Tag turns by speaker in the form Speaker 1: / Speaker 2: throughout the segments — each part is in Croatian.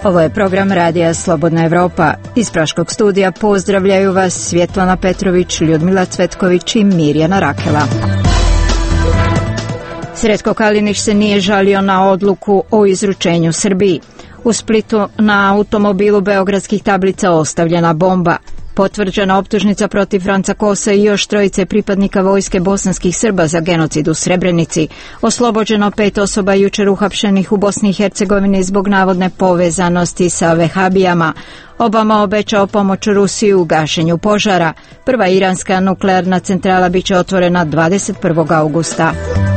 Speaker 1: Ovo je program Radija Slobodna Evropa. Iz Praškog studija pozdravljaju vas Svjetlana Petrović, Ljudmila Cvetković i Mirjana Rakela. Sretko Kalinić se nije žalio na odluku o izručenju Srbiji. U Splitu na automobilu beogradskih tablica ostavljena bomba. Potvrđena optužnica protiv Franca Kosa i još trojice pripadnika vojske bosanskih Srba za genocid u Srebrenici. Oslobođeno 5 osoba jučer uhapšenih u Bosni i Hercegovini zbog navodne povezanosti sa vehabijama. Obama obećao pomoć Rusiji u gašenju požara. Prva iranska nuklearna centrala biće otvorena 21. augusta.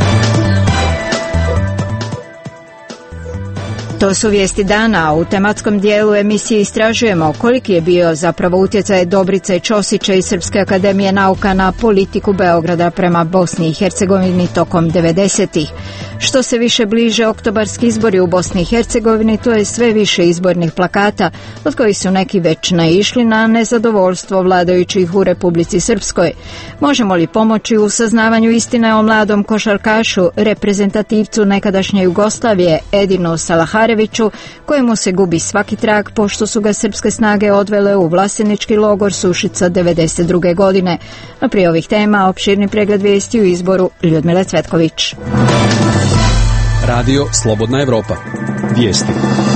Speaker 1: To su vijesti dana, a u tematskom dijelu emisije istražujemo koliki je bio zapravo utjecaj Dobrice Ćosića iz Srpske akademije nauka na politiku Beograda prema Bosni i Hercegovini tokom 90-ih. Što se više bliže oktobarski izbori u Bosni i Hercegovini, to je sve više izbornih plakata, od kojih su neki već naišli na nezadovoljstvo vladajućih u Republici Srpskoj. Možemo li pomoći u saznavanju istine o mladom košarkašu, reprezentativcu nekadašnje Jugoslavije, Edinu Salahareviću, kojemu se gubi svaki trag pošto su ga srpske snage odvele u Vlasenički logor Sušica 1992. godine. No prije ovih tema opširni pregled vijesti u izboru Ljudmile Cvetković.
Speaker 2: Radio Slobodna Evropa. Vijesti.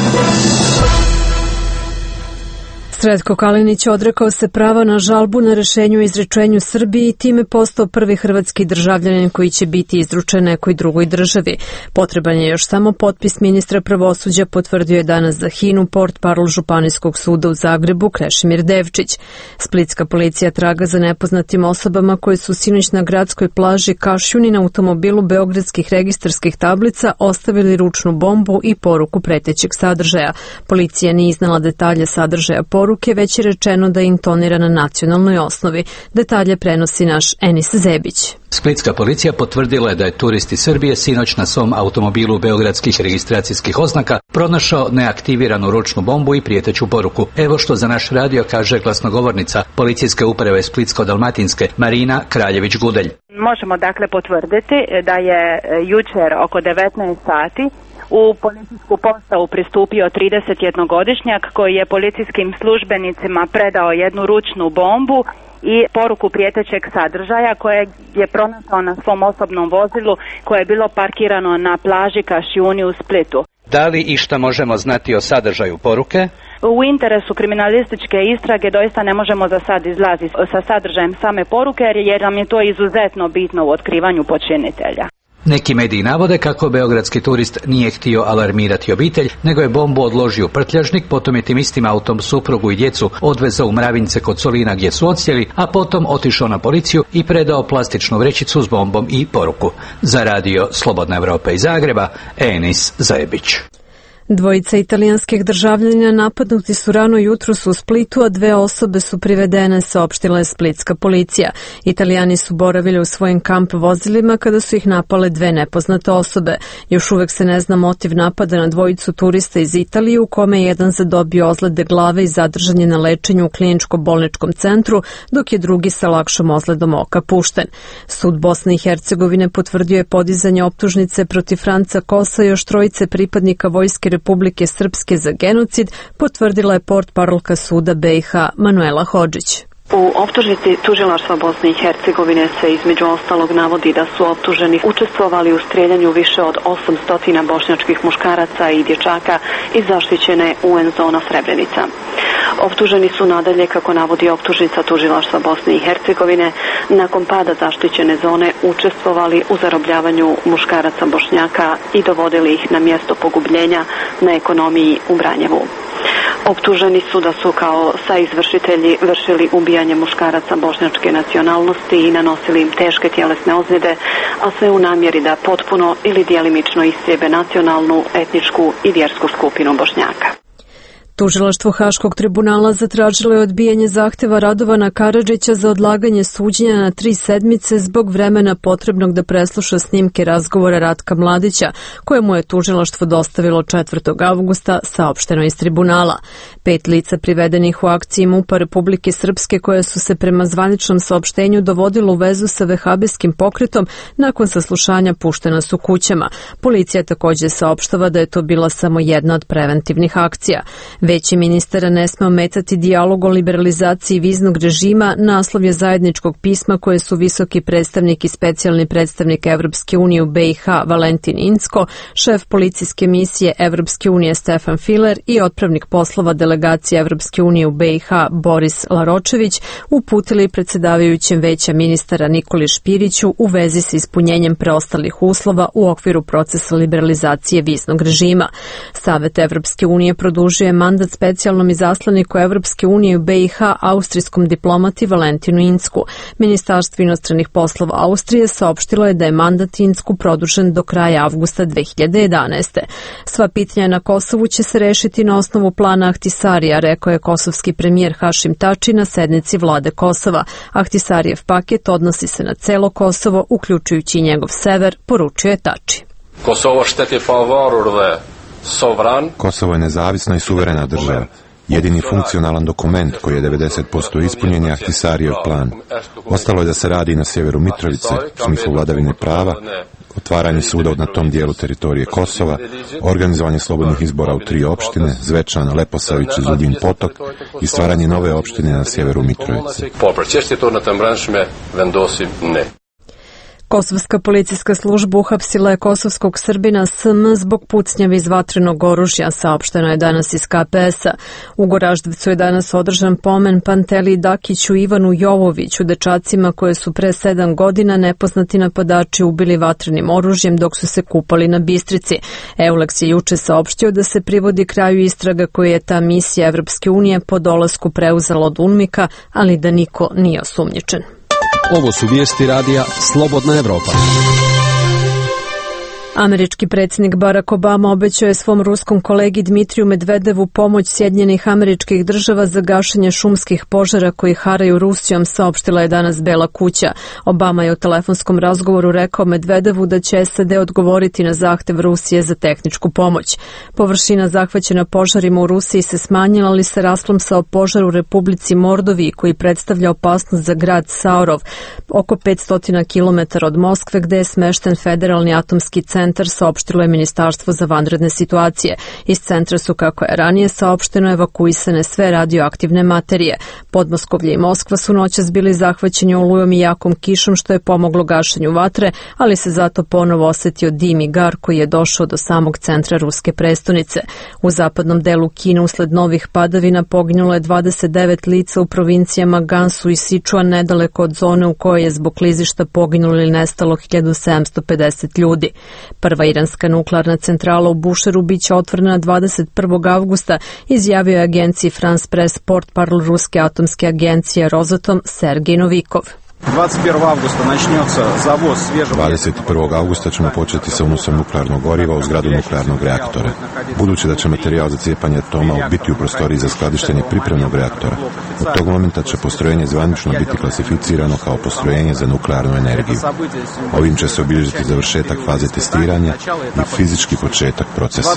Speaker 3: Sretko Kalinić odrekao se prava na žalbu na rešenju o izručenju Srbiji i time postao prvi hrvatski državljanin koji će biti izručen nekoj drugoj državi. Potreban je još samo potpis ministra pravosuđa, potvrdio je danas za HINU portparol Županijskog suda u Zagrebu Krešimir Devčić. Splitska policija traga za nepoznatim osobama koje su sinoć na gradskoj plaži Kašjuni na automobilu beogradskih registarskih tablica ostavili ručnu bombu i poruku pretećeg sadržaja. Policija nije iznala detalje sadržaja poruke, već je rečeno da je intonira na nacionalnoj osnovi. Detalje prenosi naš Enis Zebić.
Speaker 4: Splitska policija potvrdila je da je turist iz Srbije sinoć na svom automobilu beogradskih registracijskih oznaka pronašao neaktiviranu ručnu bombu i prijeteću poruku. Evo što za naš radio kaže glasnogovornica Policijske uprave Splitsko-dalmatinske Marina Kraljević-Gudelj.
Speaker 5: Možemo dakle potvrditi da je jučer oko 19 sati u policijsku postavu pristupio 31-godišnjak koji je policijskim službenicima predao jednu ručnu bombu i poruku prijetećeg sadržaja koje je pronašao na svom osobnom vozilu koje je bilo parkirano na plaži Kašjuni u Splitu.
Speaker 4: Da li išta možemo znati o sadržaju poruke?
Speaker 5: U interesu kriminalističke istrage doista ne možemo za sad izlaziti sa sadržajem same poruke jer nam je to izuzetno bitno u otkrivanju počinitelja.
Speaker 4: Neki mediji navode kako beogradski turist nije htio alarmirati obitelj, nego je bombu odložio u prtljažnik, potom je tim istim autom suprugu i djecu odvezao u Mravinjce kod Solina gdje su odsjeli, a potom otišao na policiju i predao plastičnu vrećicu s bombom i poruku. Za radio Slobodna Evropa iz Zagreba, Enis Zebić.
Speaker 3: Dvojica italijanskih državljanina napadnuti su rano jutros u Splitu, a 2 osobe su privedene, saopštila je splitska policija. Italijani su boravili u svojim kamp vozilima kada su ih napale 2 nepoznate osobe. Još uvek se ne zna motiv napada na dvojicu turista iz Italije, u kome je jedan zadobio ozljede glave i zadržan je na lečenju u kliničko-bolničkom centru, dok je drugi sa lakšom ozledom oka pušten. Sud Bosne i Hercegovine potvrdio je podizanje optužnice protiv Franca Kosa i još trojice pripadnika vojske Republike Srpske za genocid, potvrdila je portparolka suda BiH Manuela Hodžić.
Speaker 6: U optužnici tužilaštva Bosne i Hercegovine se između ostalog navodi da su optuženi učestvovali u streljanju više od 800 bošnjačkih muškaraca i dječaka iz zaštićene UN zona Srebrenica. Optuženi su nadalje, kako navodi optužnica tužilaštva Bosne i Hercegovine, nakon pada zaštićene zone učestvovali u zarobljavanju muškaraca Bošnjaka i dovodili ih na mjesto pogubljenja na ekonomiji u Branjevu. Optuženi su da su kao saizvršitelji vršili ubijanje muškaraca bošnjačke nacionalnosti i nanosili im teške tjelesne ozljede, a sve u namjeri da potpuno ili djelimično istrijebe nacionalnu, etničku i vjersku skupinu Bošnjaka.
Speaker 3: Tužilaštvo Haškog tribunala zatražilo je odbijanje zahteva Radovana Karadžića za odlaganje suđenja na 3 sedmice zbog vremena potrebnog da presluša snimke razgovora Ratka Mladića, kojemu je tužilaštvo dostavilo 4. avgusta, saopšteno iz tribunala. 5 lica privedenih u akciji MUP-a Republike Srpske koje su se prema zvaničnom saopštenju dovodilo u vezu sa vehabijskim pokretom nakon saslušanja puštena su kućama. Policija također saopštava da je to bila samo jedna od preventivnih akcija. Veći ministara ne sme ometati dijalog o liberalizaciji viznog režima, naslov je zajedničkog pisma koje su visoki predstavnik i specijalni predstavnik Evropske unije u BiH Valentin Incko, šef policijske misije Evropske unije Stefan Filer i otpravnik poslova delegacije Evropske unije u BiH Boris Laročević uputili predsjedavajućem Veća ministara Nikoli Špiriću u vezi sa ispunjenjem preostalih uslova u okviru procesa liberalizacije viznog režima. Savet Evropske unije produžuje mandat specijalnom izaslaniku Evropske unije u BiH austrijskom diplomati Valentinu Incku. Ministarstvo inostranih poslova Austrije saopštilo je da je mandat Incku produžen do kraja avgusta 2011. Sva pitanja na Kosovu će se rešiti na osnovu plana Ahtisarija, rekao je kosovski premijer Hašim Tači na sednici vlade Kosova. Ahtisarijev paket odnosi se na celo Kosovo, uključujući i njegov sever, poručio je Tači.
Speaker 7: Kosovo je nezavisna i suverena država. Jedini funkcionalan dokument koji je 90% ispunjen je Ahtisarijev plan. Ostalo je da se radi na sjeveru Mitrovice u smislu vladavine prava, otvaranje suda na tom dijelu teritorije Kosova, organizovanje slobodnih izbora u 3 opštine, Zvečan, Leposavić i Zubin Potok i stvaranje nove opštine na sjeveru Mitrovice.
Speaker 3: Kosovska policijska služba uhapsila je kosovskog Srbina SM zbog pucnjave iz vatrenog oružja, saopšteno je danas iz KPS-a. U Goraždevcu je danas održan pomen Panteli Dakiću i Ivanu Jovoviću, dečacima koje su pre 7 godina nepoznati napadači ubili vatrenim oružjem dok su se kupali na Bistrici. Euleks je juče saopštio da se privodi kraju istraga koje je ta misija Evropske unije po dolasku preuzela od UNMIK-a, ali da niko nije osumnjičen.
Speaker 2: Ovo su vijesti radija Slobodna Evropa.
Speaker 3: Američki predsjednik Barack Obama obećao je svom ruskom kolegi Dmitriju Medvedevu pomoć Sjedinjenih Američkih Država za gašenje šumskih požara koji haraju Rusijom, saopštila je danas Bela kuća. Obama je u telefonskom razgovoru rekao Medvedevu da će SAD odgovoriti na zahtev Rusije za tehničku pomoć. Površina zahvaćena požarima u Rusiji se smanjila, ali se rasplamsao požar u Republici Mordoviji koji predstavlja opasnost za grad Saurov, oko 500 km od Moskve gde je smešten federalni atomski centar, saopštilo je Ministarstvo za vanredne situacije. Iz centra su, kako je ranije saopšteno, evakuisane sve radioaktivne materije. Podmoskovlje i Moskva su noćas bili zahvaćeni olujom i jakom kišom, što je pomoglo gašenju vatre, ali se zato ponovo osetio dim i gar koji je došao do samog centra ruske prestonice. U zapadnom delu Kine usled novih padavina poginulo je 29 lica u provincijama Gansu i Sichuan, nedaleko od zone u kojoj je zbog klizišta poginulo ili nestalo 1750 ljudi. Prva iranska nuklearna centrala u Bušeru biće otvorena 21. avgusta, izjavio je agenciji France Press portparol ruske atomske agencije Rosatom Sergej Novikov.
Speaker 7: 21. augusta ćemo početi sa unosom nuklearnog goriva u zgradu nuklearnog reaktora. Budući da će materijal za cijepanje atoma biti u prostoriji za skladištenje pripremnog reaktora, od tog momenta će postrojenje zvanično biti klasificirano kao postrojenje za nuklearnu energiju. Ovim će se obilježiti završetak faze testiranja i fizički početak procesa.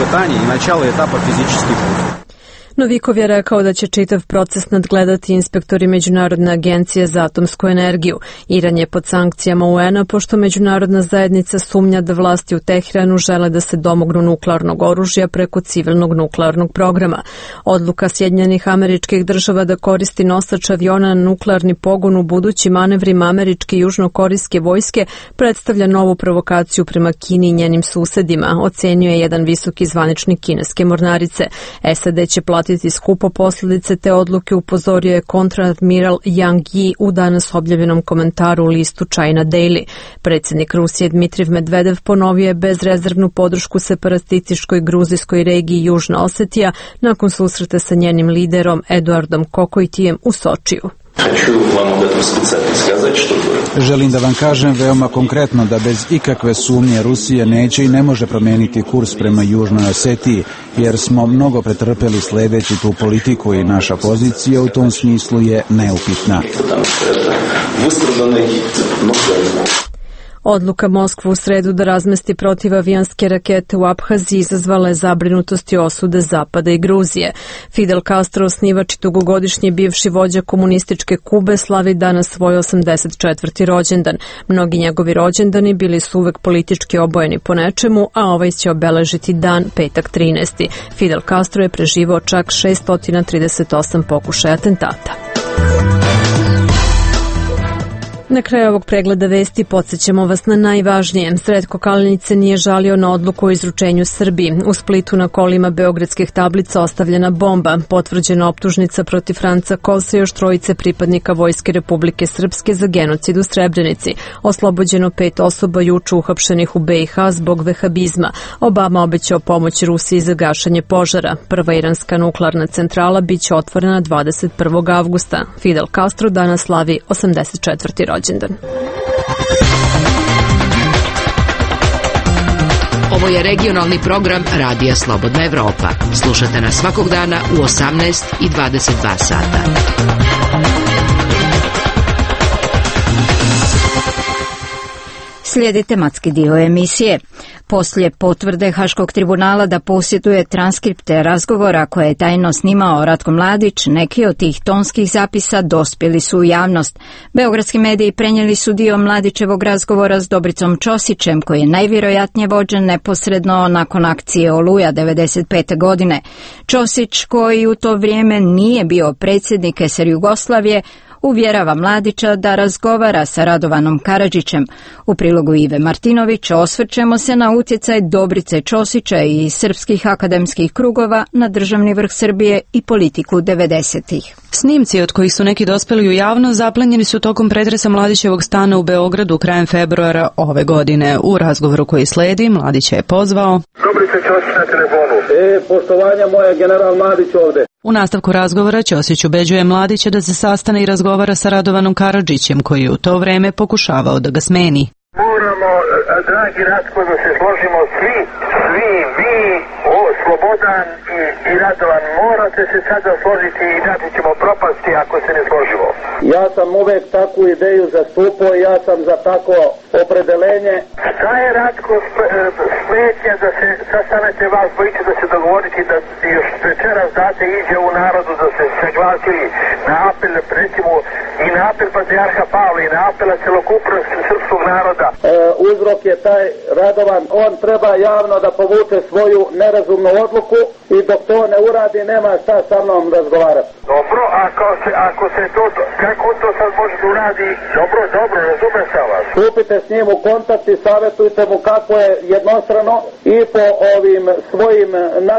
Speaker 3: Novikov je rekao da će čitav proces nadgledati inspektori Međunarodne agencije za atomsku energiju. Iran je pod sankcijama UN-a pošto međunarodna zajednica sumnja da vlasti u Teheranu žele da se domognu nuklearnog oružja preko civilnog nuklearnog programa. Odluka Sjedinjenih Američkih Država da koristi nosač aviona na nuklearni pogon u budućim manevrima američke i južnokorejske vojske predstavlja novu provokaciju prema Kini i njenim susedima, ocenio je jedan visoki zvaničnik kineske mornarice. SAD će platiti skupo posljedice te odluke, upozorio je kontradmiral Yang Yi u danas objavljenom komentaru u listu China Daily. Predsjednik Rusije Dmitrijev Medvedev ponovio je bezrezervnu podršku separatističkoj gruzijskoj regiji Južna Osetija nakon susreta sa njenim liderom Eduardom Kokojtijem u Sočiju.
Speaker 8: Želim da vam kažem veoma konkretno da bez ikakve sumnje Rusija neće i ne može promeniti kurs prema Južnoj Osetiji, jer smo mnogo pretrpeli sledeći tu politiku i naša pozicija u tom smislu je neupitna.
Speaker 3: Odluka Moskve u sredu da razmesti protivavijanske rakete u Abhaziji izazvala je zabrinutost i osude Zapada i Gruzije. Fidel Castro, osnivač i dugogodišnji bivši vođa komunističke Kube, slavi danas svoj 84. rođendan. Mnogi njegovi rođendani bili su uvek politički obojeni po nečemu, a ovaj će obeležiti dan petak 13. Fidel Castro je preživao čak 638 pokušaja atentata. Na kraju ovog pregleda vesti podsjećamo vas na najvažnije. Sretko Kalinić se nije žalio na odluku o izručenju Srbiji. U Splitu na kolima beogradskih tablica ostavljena bomba. Potvrđena optužnica protiv Franca Kosa i još trojice pripadnika Vojske Republike Srpske za genocid u Srebrenici. Oslobođeno 5 osoba juče uhapšenih u BiH zbog vehabizma. Obama obećao pomoć Rusiji za gašenje požara. Prva iranska nuklearna centrala biće otvorena 21. avgusta. Fidel Castro danas slavi 84. rođendan.
Speaker 9: Ovo je regionalni program Radija Slobodna Evropa. Slušate nas svakog dana u 18 i 22 sata.
Speaker 1: Slijedi tematski dio emisije. Poslije potvrde Haškog tribunala da posjeduje transkripte razgovora koje je tajno snimao Ratko Mladić, neki od tih tonskih zapisa dospjeli su u javnost. Beogradski mediji prenijeli su dio Mladićevog razgovora s Dobricom Ćosićem, koji je najvjerojatnije vođen neposredno nakon akcije Oluja 1995. godine. Ćosić, koji u to vrijeme nije bio predsjednik SR Jugoslavije, uvjerava Mladića da razgovara sa Radovanom Karadžićem. U prilogu Ive Martinovića osvrćemo se na utjecaj Dobrice Ćosića i srpskih akademskih krugova na državni vrh Srbije i politiku 90-ih.
Speaker 10: Snimci od kojih su neki dospeli u javnost zaplenjeni su tokom pretresa Mladićevog stana u Beogradu krajem februara ove godine. U razgovoru koji sledi Mladića je pozvao:
Speaker 11: Dobrice Ćosić na telefonu. Poštovanja moja, general Mladić ovde.
Speaker 10: U nastavku razgovora Ćosić ubeđuje Mladića da se sastane i razgovara sa Radovanom Karadžićem, koji je u to vreme pokušavao da ga smeni.
Speaker 11: Moramo, dragi Ratko, da se složimo svi, vi, Slobodan i Radovan, morate se sada složiti i inače ćemo propasti ako se ne složimo. Ja sam uvek takvu ideju zastupao i ja sam za tako opredelenje. Šta je, Ratko, smetnja da se sastanete vas dvojice, da se dogovoriti da još večeras date iđe u narodu, da se saglasili na apel, recimo, i na apel patrijarha Pavla i na apela celokupnog srpskog naroda. Uzrok je taj, Radovan, on treba javno da povuče svoju nerazumnu odluku i dok to ne uradi nema šta sa mnom razgovarati. Dobro, ako se to, kako to sad može da uradi? Dobro, razumem sa vas. Stupite s njim u kontakt i savjetujte mu kako je jednostrano i po ovim svojim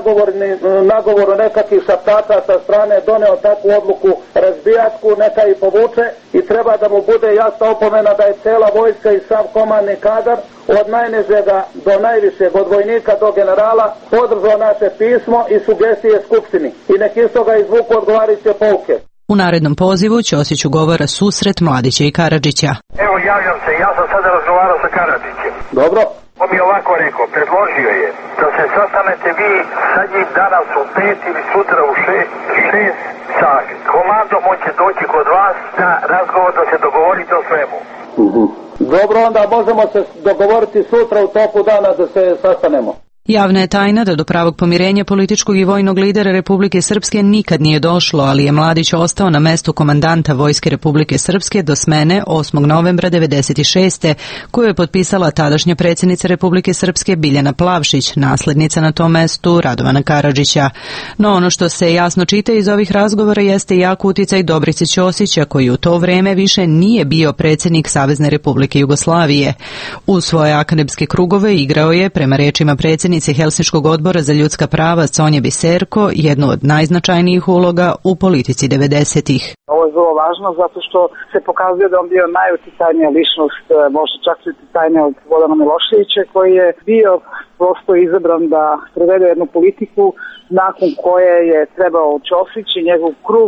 Speaker 11: nagovoru nekakvih šaptača sa strane doneo takvu odluku razbijačku, neka i povuče i treba da mu bude jasna opomena da je cela vojska i sav komandni kadar od najnižega do najvišeg, od vojnika do generala, podržao naše pismo i sugestije Skupštini i nek iz toga izvuku odgovarajuće pouke.
Speaker 10: U narednom pozivu Ćosić ugovara susret Mladića i Karadžića.
Speaker 11: Evo, javljam se, ja sam sada razgovarao sa Karadžićem. Dobro. On mi je ovako rekao, predložio je da se sastanete vi sa njim danas u 5 ili sutra u 6 sa komandom, on će doći kod vas na razgovor da se dogovorite o svemu. Dobro, onda možemo se dogovoriti sutra u toku dana da se sastanemo.
Speaker 10: Javna je tajna da do pravog pomirenja političkog i vojnog lidera Republike Srpske nikad nije došlo, ali je Mladić ostao na mestu komandanta Vojske Republike Srpske do smene 8. novembra 1996. koju je potpisala tadašnja predsjednica Republike Srpske Biljana Plavšić, naslednica na tom mestu Radovana Karadžića. No ono što se jasno čita iz ovih razgovora jeste jak utjecaj Dobrice Ćosića, koji u to vreme više nije bio predsjednik Savezne Republike Jugoslavije. U svoje akademske krugove igrao je, prema rečima predsjednice Helsinškog odbora za ljudska prava Sonje Biserko, jednu od najznačajnijih uloga u politici 90-ih.
Speaker 12: Ovo je vrlo važno zato što se pokazuje da on bio najuticajnija ličnost, možda čak i uticajnija od Slobodana Miloševića, koji je bio prosto izabran da provede jednu politiku nakon koje je trebao Ćosić i njegov krug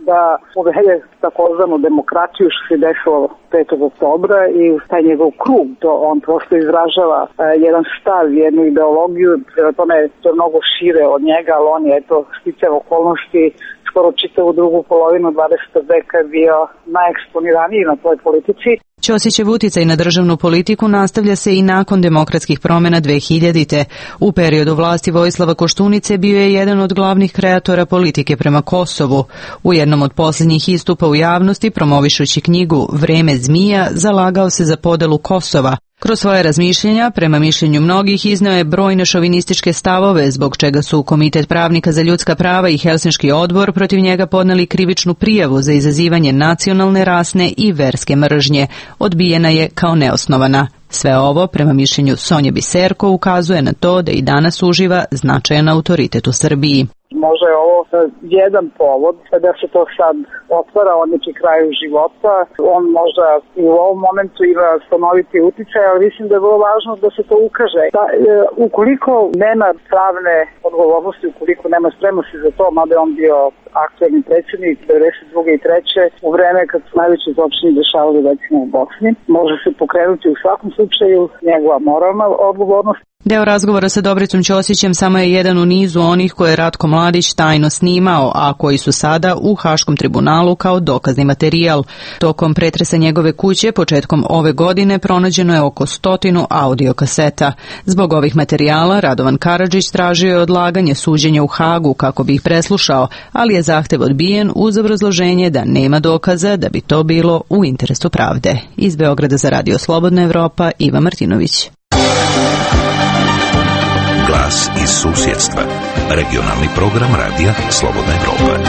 Speaker 12: da uvede takozvanu demokratiju što se desilo 5. oktobra i taj njegov krug, to on prosto izražava jedan stav, jednu ideologiju, tome to je mnogo šire od njega, ali on je sticajem okolnosti skoro čitavu drugu polovinu 20. veka bio najeksponiraniji na toj politici.
Speaker 10: Ćosićev uticaj na državnu politiku nastavlja se i nakon demokratskih promjena 2000-te. U periodu vlasti Vojislava Koštunice bio je jedan od glavnih kreatora politike prema Kosovu. U jednom od posljednjih istupa u javnosti, promovišući knjigu Vreme zmija, zalagao se za podelu Kosova. Kroz svoje razmišljenja, prema mišljenju mnogih, izneo je brojne šovinističke stavove, zbog čega su Komitet pravnika za ljudska prava i Helsinški odbor protiv njega podneli krivičnu prijavu za izazivanje nacionalne, rasne i verske mržnje. Odbijena je kao neosnovana. Sve ovo, prema mišljenju Sonje Biserko, ukazuje na to da i danas uživa značajan autoritet u Srbiji.
Speaker 12: Možda je ovo jedan povod da se to sad otvara od neki kraju života. On možda i u ovom momentu ima stanoviti uticaj, ali mislim da je vrlo važno da se to ukaže. Ukoliko nema pravne odgovornosti, ukoliko nema spremnosti za to, mada je on bio aktualni predsjednik 92. i 3. u vreme kad su najveći zločini dešavali recimo u Bosni, može se pokrenuti u svakom slučaju njegova moralna odgovornost.
Speaker 10: Deo razgovora sa Dobricom Ćosićem samo je jedan u nizu onih koje je Ratko Mladić tajno snimao, a koji su sada u Haškom tribunalu kao dokazni materijal. Tokom pretresa njegove kuće početkom ove godine pronađeno je oko 100 audio kaseta. Zbog ovih materijala Radovan Karadžić tražio je odlaganje suđenja u Hagu kako bi ih preslušao, ali je zahtev odbijen uz obrazloženje da nema dokaza da bi to bilo u interesu pravde. Iz Beograda za Radio Slobodna Evropa, Iva Martinović.
Speaker 13: Glas iz susjedstva. Regionalni program Radija Slobodna Evropa.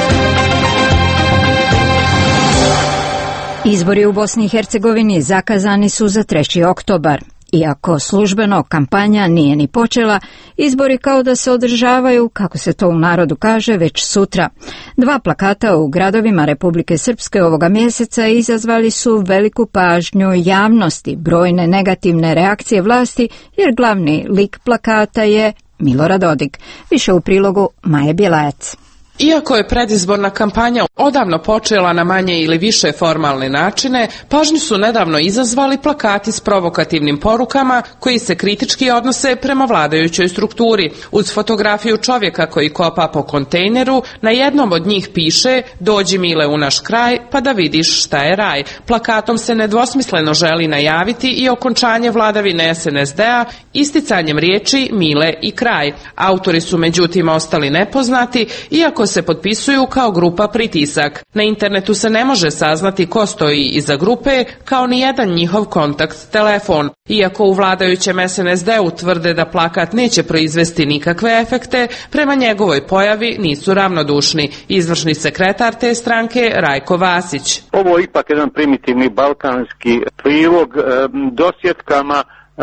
Speaker 1: Izbori u Bosni i Hercegovini zakazani su za 3. oktobar. Iako službeno kampanja nije ni počela, izbori kao da se održavaju, kako se to u narodu kaže, već sutra. 2 plakata u gradovima Republike Srpske ovoga mjeseca izazvali su veliku pažnju javnosti, brojne negativne reakcije vlasti, jer glavni lik plakata je Milorad Dodik. Više u prilogu Maje Bjelajac.
Speaker 14: Iako je predizborna kampanja odavno počela na manje ili više formalne načine, pažnju su nedavno izazvali plakati s provokativnim porukama koji se kritički odnose prema vladajućoj strukturi. Uz fotografiju čovjeka koji kopa po kontejneru, na jednom od njih piše "Dođi Mile u naš kraj pa da vidiš šta je raj". Plakatom se nedvosmisleno želi najaviti i okončanje vladavine SNSD-a isticanjem riječi Mile i kraj. Autori su međutim ostali nepoznati, iako se potpisuju kao grupa Pritisak. Na internetu se ne može saznati ko stoji iza grupe, kao ni jedan njihov kontakt telefon. Iako u vladajućem SNSD-u tvrde da plakat neće proizvesti nikakve efekte, prema njegovoj pojavi nisu ravnodušni. Izvršni sekretar te stranke Rajko Vasić.
Speaker 15: Ovo je ipak jedan primitivni balkanski prilog dosjetkama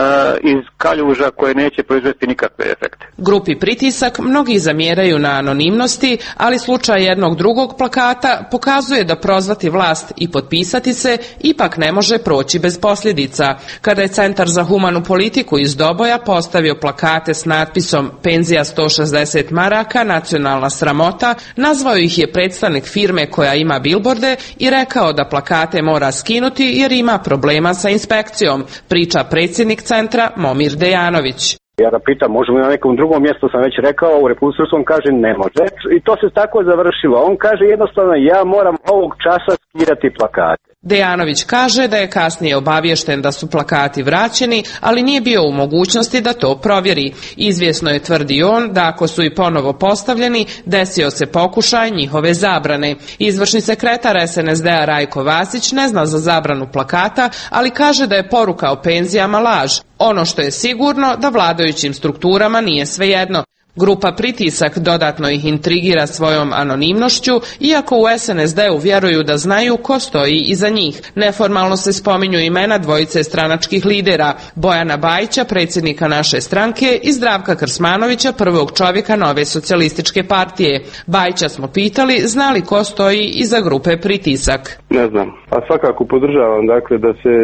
Speaker 15: iz kaljuža koje neće proizvesti nikakve efekte.
Speaker 14: Grupi Pritisak mnogi zamjeraju na anonimnosti, ali slučaj jednog drugog plakata pokazuje da prozvati vlast i potpisati se ipak ne može proći bez posljedica. Kada je Centar za humanu politiku iz Doboja postavio plakate s natpisom "Penzija 160 maraka, nacionalna sramota", nazvao ih je predstavnik firme koja ima bilborde i rekao da plakate mora skinuti jer ima problema sa inspekcijom, priča predsjednik centra Momir Dejanović.
Speaker 16: Ja ga pitam, možemo na nekom drugom mjestu, sam već rekao, u Republici Srpskom kaže ne može. I to se tako završilo. On kaže jednostavno, ja moram ovog časa skidati plakate.
Speaker 14: Dejanović kaže da je kasnije obaviješten da su plakati vraćeni, ali nije bio u mogućnosti da to provjeri. Izvjesno je, tvrdi on, da ako su i ponovo postavljeni, desio se pokušaj njihove zabrane. Izvršni sekretar SNSD-a Rajko Vasić ne zna za zabranu plakata, ali kaže da je poruka o penzijama laž. Ono što je sigurno, da vladajućim strukturama nije svejedno. Grupa Pritisak dodatno ih intrigira svojom anonimnošću, iako u SNSD-u vjeruju da znaju ko stoji iza njih. Neformalno se spominju imena dvojice stranačkih lidera, Bojana Bajića, predsjednika naše stranke, i Zdravka Krsmanovića, prvog čovjeka Nove socijalističke partije. Bajića smo pitali zna li ko stoji iza grupe Pritisak.
Speaker 16: Ne znam, a svakako podržavam dakle da se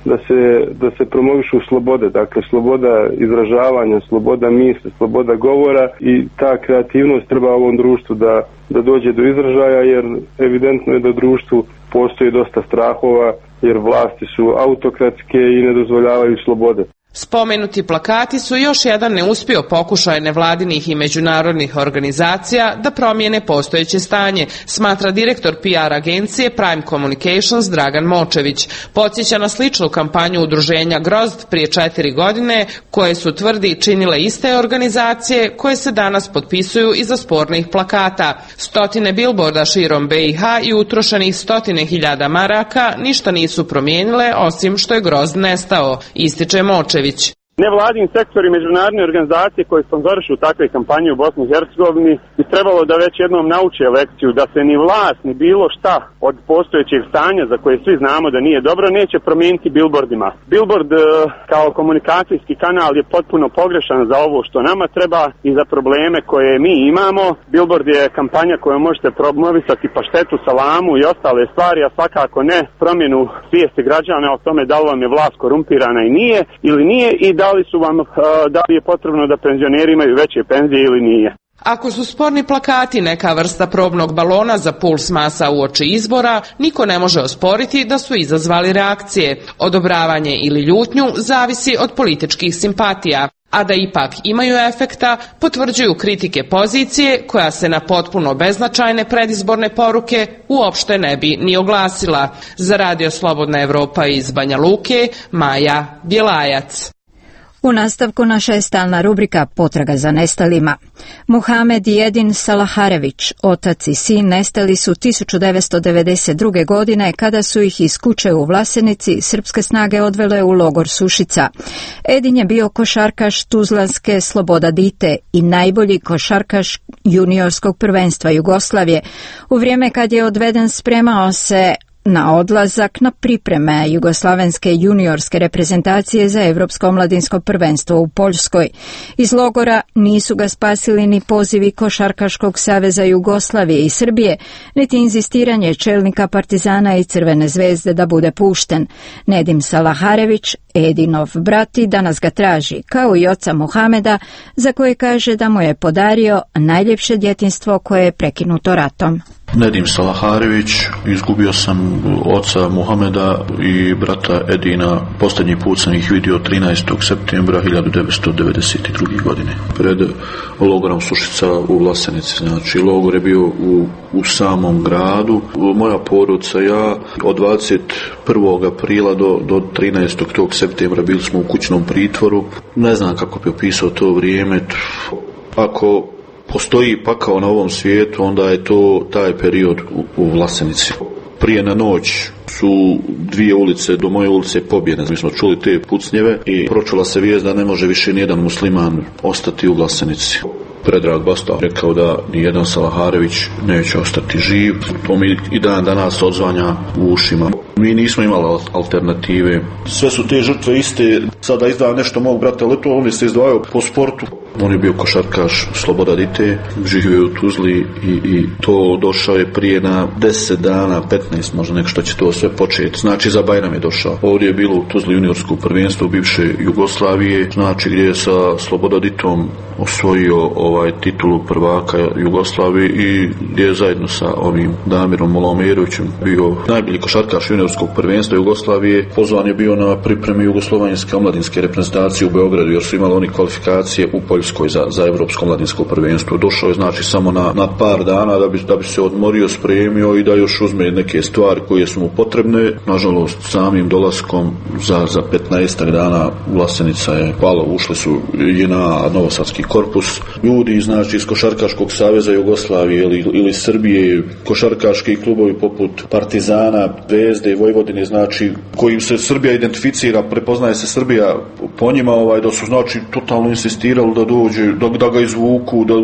Speaker 17: da se promovišu slobode, dakle sloboda izražavanja, sloboda misli, sloboda govora i ta kreativnost treba ovom društvu da dođe do izražaja, jer evidentno je da u društvu postoji dosta strahova, jer vlasti su autokratske i ne dozvoljavaju slobode.
Speaker 14: Spomenuti plakati su još jedan neuspio pokušaj nevladinih i međunarodnih organizacija da promijene postojeće stanje, smatra direktor PR agencije Prime Communications Dragan Močević. Podsjeća na sličnu kampanju udruženja Grozd prije 4 godine, koje su, tvrdi, činile iste organizacije koje se danas potpisuju iza spornih plakata. Stotine bilborda širom BiH i utrošenih 100.000 maraka ništa nisu promijenile, osim što je Grozd nestao, ističe Močević.
Speaker 16: Nevladin sektor i međunarodne organizacije koje sponzorišu takve kampanje u Bosni i Hercegovini bi trebalo da već jednom nauče lekciju da se ni vlast ni bilo šta od postojećeg stanja za koje svi znamo da nije dobro neće promijeniti bilbordima. Bilbord kao komunikacijski kanal je potpuno pogrešan za ovo što nama treba i za probleme koje mi imamo. Bilbord je kampanja koju možete promovisati paštetu, salamu i ostale stvari, a svakako ne promjenu svijesti građana o tome da li vam je vlast korumpirana i nije ili nije i da li je potrebno da penzioneri imaju veće penzije ili nije.
Speaker 14: Ako su sporni plakati neka vrsta probnog balona za puls masa uoči izbora, niko ne može osporiti da su izazvali reakcije. Odobravanje ili ljutnju zavisi od političkih simpatija. A da ipak imaju efekta, potvrđuju kritike pozicije koja se na potpuno beznačajne predizborne poruke uopšte ne bi ni oglasila. Za Radio Slobodna Evropa iz Banja Luke, Maja Bjelajac.
Speaker 1: U nastavku naša je stalna rubrika Potraga za nestalima. Muhamed i Edin Salaharević, otac i sin, nestali su 1992. godine kada su ih iz kuće u Vlasenici srpske snage odvele u logor Sušica. Edin je bio košarkaš tuzlanske Sloboda Dite i najbolji košarkaš juniorskog prvenstva Jugoslavije. U vrijeme kad je odveden spremao se na odlazak na pripreme jugoslavenske juniorske reprezentacije za Evropsko omladinsko prvenstvo u Poljskoj. Iz logora nisu ga spasili ni pozivi Košarkaškog saveza Jugoslavije i Srbije, niti inzistiranje čelnika Partizana i Crvene zvezde da bude pušten. Nedim Salaharević, Edinov brat, danas ga traži, kao i oca Muhameda, za koje kaže da mu je podario najljepše djetinjstvo koje je prekinuto ratom.
Speaker 18: Nedim Salaharević, izgubio sam oca Muhameda i brata Edina. Posljednji put sam ih vidio 13. septembra 1992. godine pred logorom Sušica u Vlasenici. Znači, logor je bio u samom gradu. Moja porodica, ja od 21. aprila do 13. tog septembra bili smo u kućnom pritvoru. Ne znam kako bi opisao to vrijeme. Ako postoji pakao na ovom svijetu, onda je to taj period u Vlasenici. Prije na noć su 2 ulice do moje ulice pobjede. Mi smo čuli te pucnjeve i pročula se vijest da ne može više nijedan musliman ostati u Vlasenici. Predrag Bastov rekao da nijedan Salaharević neće ostati živ. To mi i dan danas odzvanja u ušima. Mi nismo imali alternative. Sve su te žrtve iste. Sada izdvaja nešto mog brata, ali to on se izdvajao po sportu. On je bio košarkaš Sloboda Dite, živio u Tuzli i to došao je prije na 10 dana, 15 možda nek što će to sve početi. Znači za Bajram je došao. Ovdje je bilo u Tuzli juniorsko prvenstvo bivše Jugoslavije, znači gdje je sa Sloboda Ditom osvojio titulu prvaka Jugoslavije i gdje je zajedno sa ovim Damirom Molomerovićem bio najbolji košarkaš juniorskog prvenstva Jugoslavije. Pozvan je bio na pripremi jugoslovenske omladinske reprezentacije u Beogradu jer su imali oni kvalifikacije u Poljskoj za Evropsko omladinsko prvenstvo. Došao je znači samo na par dana da bi se odmorio, spremio i da još uzme neke stvari koje su mu potrebne. Nažalost, samim dolaskom za 15 dana Vlasenica je palo, ušli su JNA, Novosadski korpus. Ljudi znači iz Košarkaškog saveza Jugoslavije ili Srbije, košarkaški klubovi poput Partizana, Zvezde i Vojvodine, znači kojim se Srbija identificira, prepoznaje se Srbija po njima, da su znači totalno insistirali da dođe, da ga izvuku, da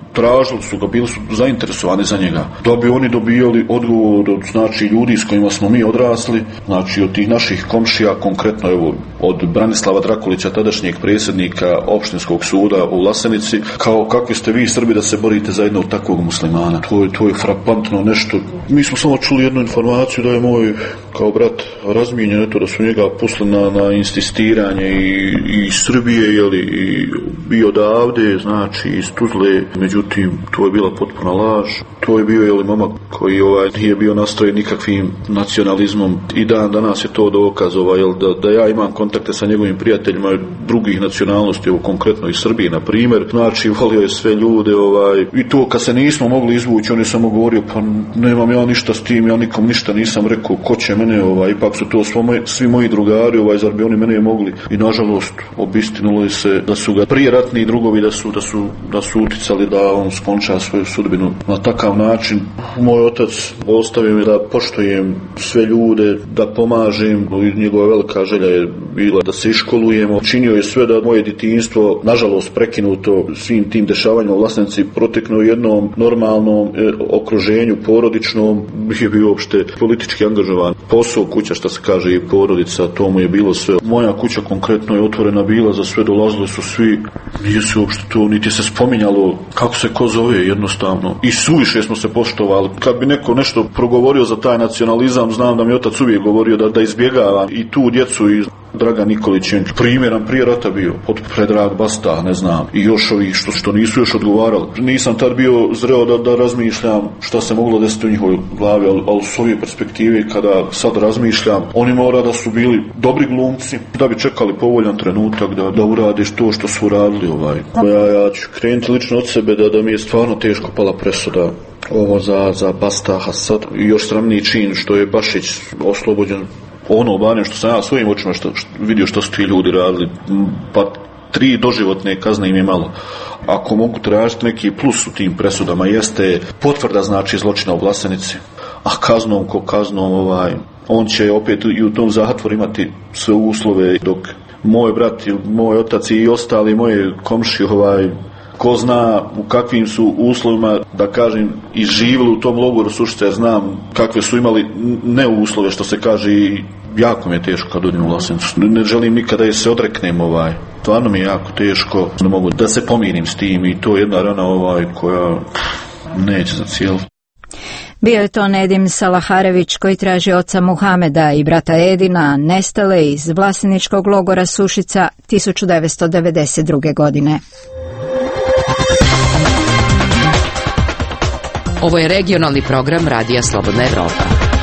Speaker 18: tražili su ga, bili su zainteresovani za njega, da bi oni dobijali odgovor od znači ljudi s kojima smo mi odrasli, znači od tih naših komšija, konkretno evo od Branislava Drakulića, tadašnjeg predsjednika opštinskog suda u Vlasenici, kao kakvi ste vi Srbi da se borite za jednog takvog muslimana. To je frapantno nešto. Mi smo samo čuli jednu informaciju da je moj kao brat razmijenjen, eto da su njega pustili na insistiranje i Srbije, jeli, i bio odavde, znači iz Tuzle, međutim to je bila potpuna laž. To je bio jeli momak koji nije bio nastrojen nikakvim nacionalizmom i dan danas je to dokaz da ja imam kontakte sa njegovim prijateljima drugih nacionalnosti, konkretno iz Srbije na primjer, znači volio je sve ljude i to kad se nismo mogli izvući, on je samo govorio pa nemam ja ništa s tim, ja nikom ništa nisam rekao, ko će mene, ipak su to svi moji drugari, zar bi oni mene mogli, i nažalost obistinulo je se da su ga prije ratni drugovi da su uticali da on skonča svoju sudbinu na takav način. Moj otac ostavio mi da poštujem sve ljude, da pomažem, njegova velika želja je bila da se iškolujemo, činio je sve da moje djetinjstvo, nažalost prekinuto svim tim dešavanjima u Vlasenici, protekne u jednom normalnom okruženju porodičnom, je bio uopšte politički angažovan. Posao, kuća, što se kaže, i porodica, to mu je bilo sve. Moja kuća konkretno je otvorena bila za sve, dolazili su svi, nije se uopšte to, niti se spominjalo kako se ko zove, jednostavno. I suviše smo se poštovali. Kad bi neko nešto progovorio za taj nacionalizam, znam da mi otac uvijek govorio da izbjegava i tu djecu iz Dragan Nikolić je primjeran prije rata bio, od Predrag Basta, ne znam, i još ovih što nisu još odgovarali. Nisam tad bio zreo da razmišljam šta se moglo desiti u njihovoj glavi, ali s ove perspektive kada sad razmišljam, oni mora da su bili dobri glumci, da bi čekali povoljan trenutak da uradiš to što su uradili. Ja ću krenuti lično od sebe da mi je stvarno teško pala presuda ovo za Bastaha sad, i još sramniji čin što je Bašić oslobođen. Ono barem što sam ja svojim očima vidio što su ti ljudi radili, pa 3 doživotne kazne im je malo. Ako mogu tražiti neki plus u tim presudama, jeste potvrda znači zločina u Vlasenici, a kaznom ko kaznom on će opet i u tom zatvoru imati sve uslove, dok moj brat ili moj otac i ostali moje komši ko zna u kakvim su uslovima, da kažem, i živjeli u tom logoru Sušice, jer znam kakve su imali ne uslove, što se kaže, i jako mi je teško kad dođem u Vlasenicu. Ne želim nikada da se odreknem, stvarno mi je jako teško, ne mogu da se pomirim s tim, i to je jedna rana koja neće za cijelu.
Speaker 1: Bio je to Nedim Salaharević koji traži oca Muhameda i brata Edina, nestale iz vlaseničkog logora Sušica 1992. godine.
Speaker 9: Ovo je regionalni program Radija Slobodna Evropa.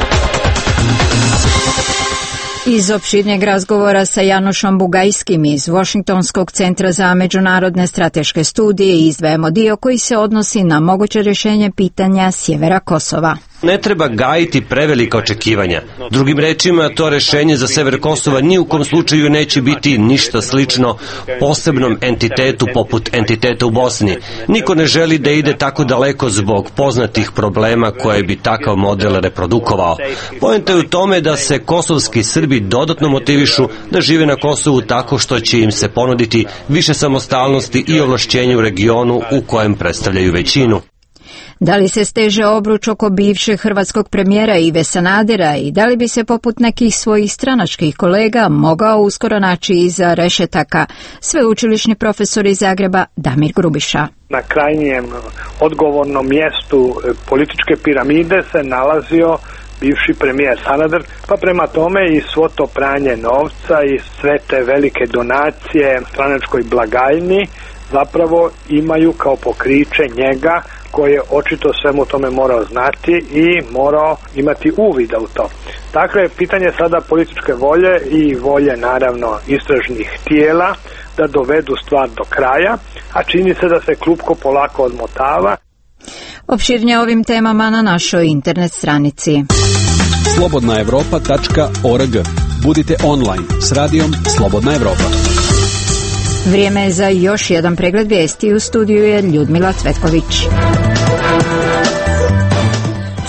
Speaker 1: Iz opširnjeg razgovora sa Janošom Bugajskim iz Washingtonskog centra za međunarodne strateške studije izdvajamo dio koji se odnosi na moguće rješenje pitanja sjevera Kosova.
Speaker 19: Ne treba gajiti prevelika očekivanja. Drugim rečima, to rješenje za sever Kosova ni u kom slučaju neće biti ništa slično posebnom entitetu poput entiteta u Bosni. Niko ne želi da ide tako daleko zbog poznatih problema koje bi takav model reprodukovao. Poenta je u tome da se kosovski Srbi dodatno motivišu da žive na Kosovu tako što će im se ponuditi više samostalnosti i ovlašćenja u regionu u kojem predstavljaju većinu.
Speaker 1: Da li se steže obruč oko bivšeg hrvatskog premijera Ive Sanadera i da li bi se poput nekih svojih stranačkih kolega mogao uskoro naći iza rešetaka? Sveučilišni profesor iz Zagreba Damir Grubiša.
Speaker 20: Na krajnjem odgovornom mjestu političke piramide se nalazio bivši premijer Sanader, pa prema tome i svo to pranje novca i sve te velike donacije stranačkoj blagajni zapravo imaju kao pokriće njega, koji je očito svemu tome morao znati i morao imati uvida u to. Dakle, pitanje sada političke volje i volje naravno istražnih tijela da dovedu stvar do kraja, a čini se da se klupko polako odmotava.
Speaker 1: Opširnije ovim temama na našoj internet stranici.
Speaker 2: slobodnaevropa.org. Budite online s radijom Slobodna Evropa.
Speaker 1: Vrijeme je za još jedan pregled vijesti. U studiju je Ljudmila Cvetković.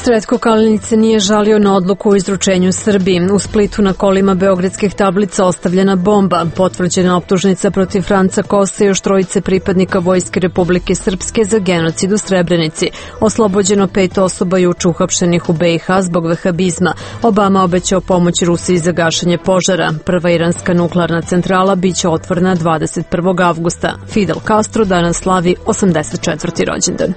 Speaker 3: Sretko Kalinić se nije žalio na odluku o izručenju Srbiji. U Splitu na kolima beogradskih tablica ostavljena bomba. Potvrđena optužnica protiv Franca Kosa i još trojice pripadnika Vojske Republike Srpske za genocid u Srebrenici. Oslobođeno 5 osoba juče uhapšenih u BiH zbog vehabizma. Obama obećao pomoć Rusiji za gašenje požara. Prva iranska nuklearna centrala biće otvorena 21. avgusta. Fidel Castro danas slavi 84. rođendan.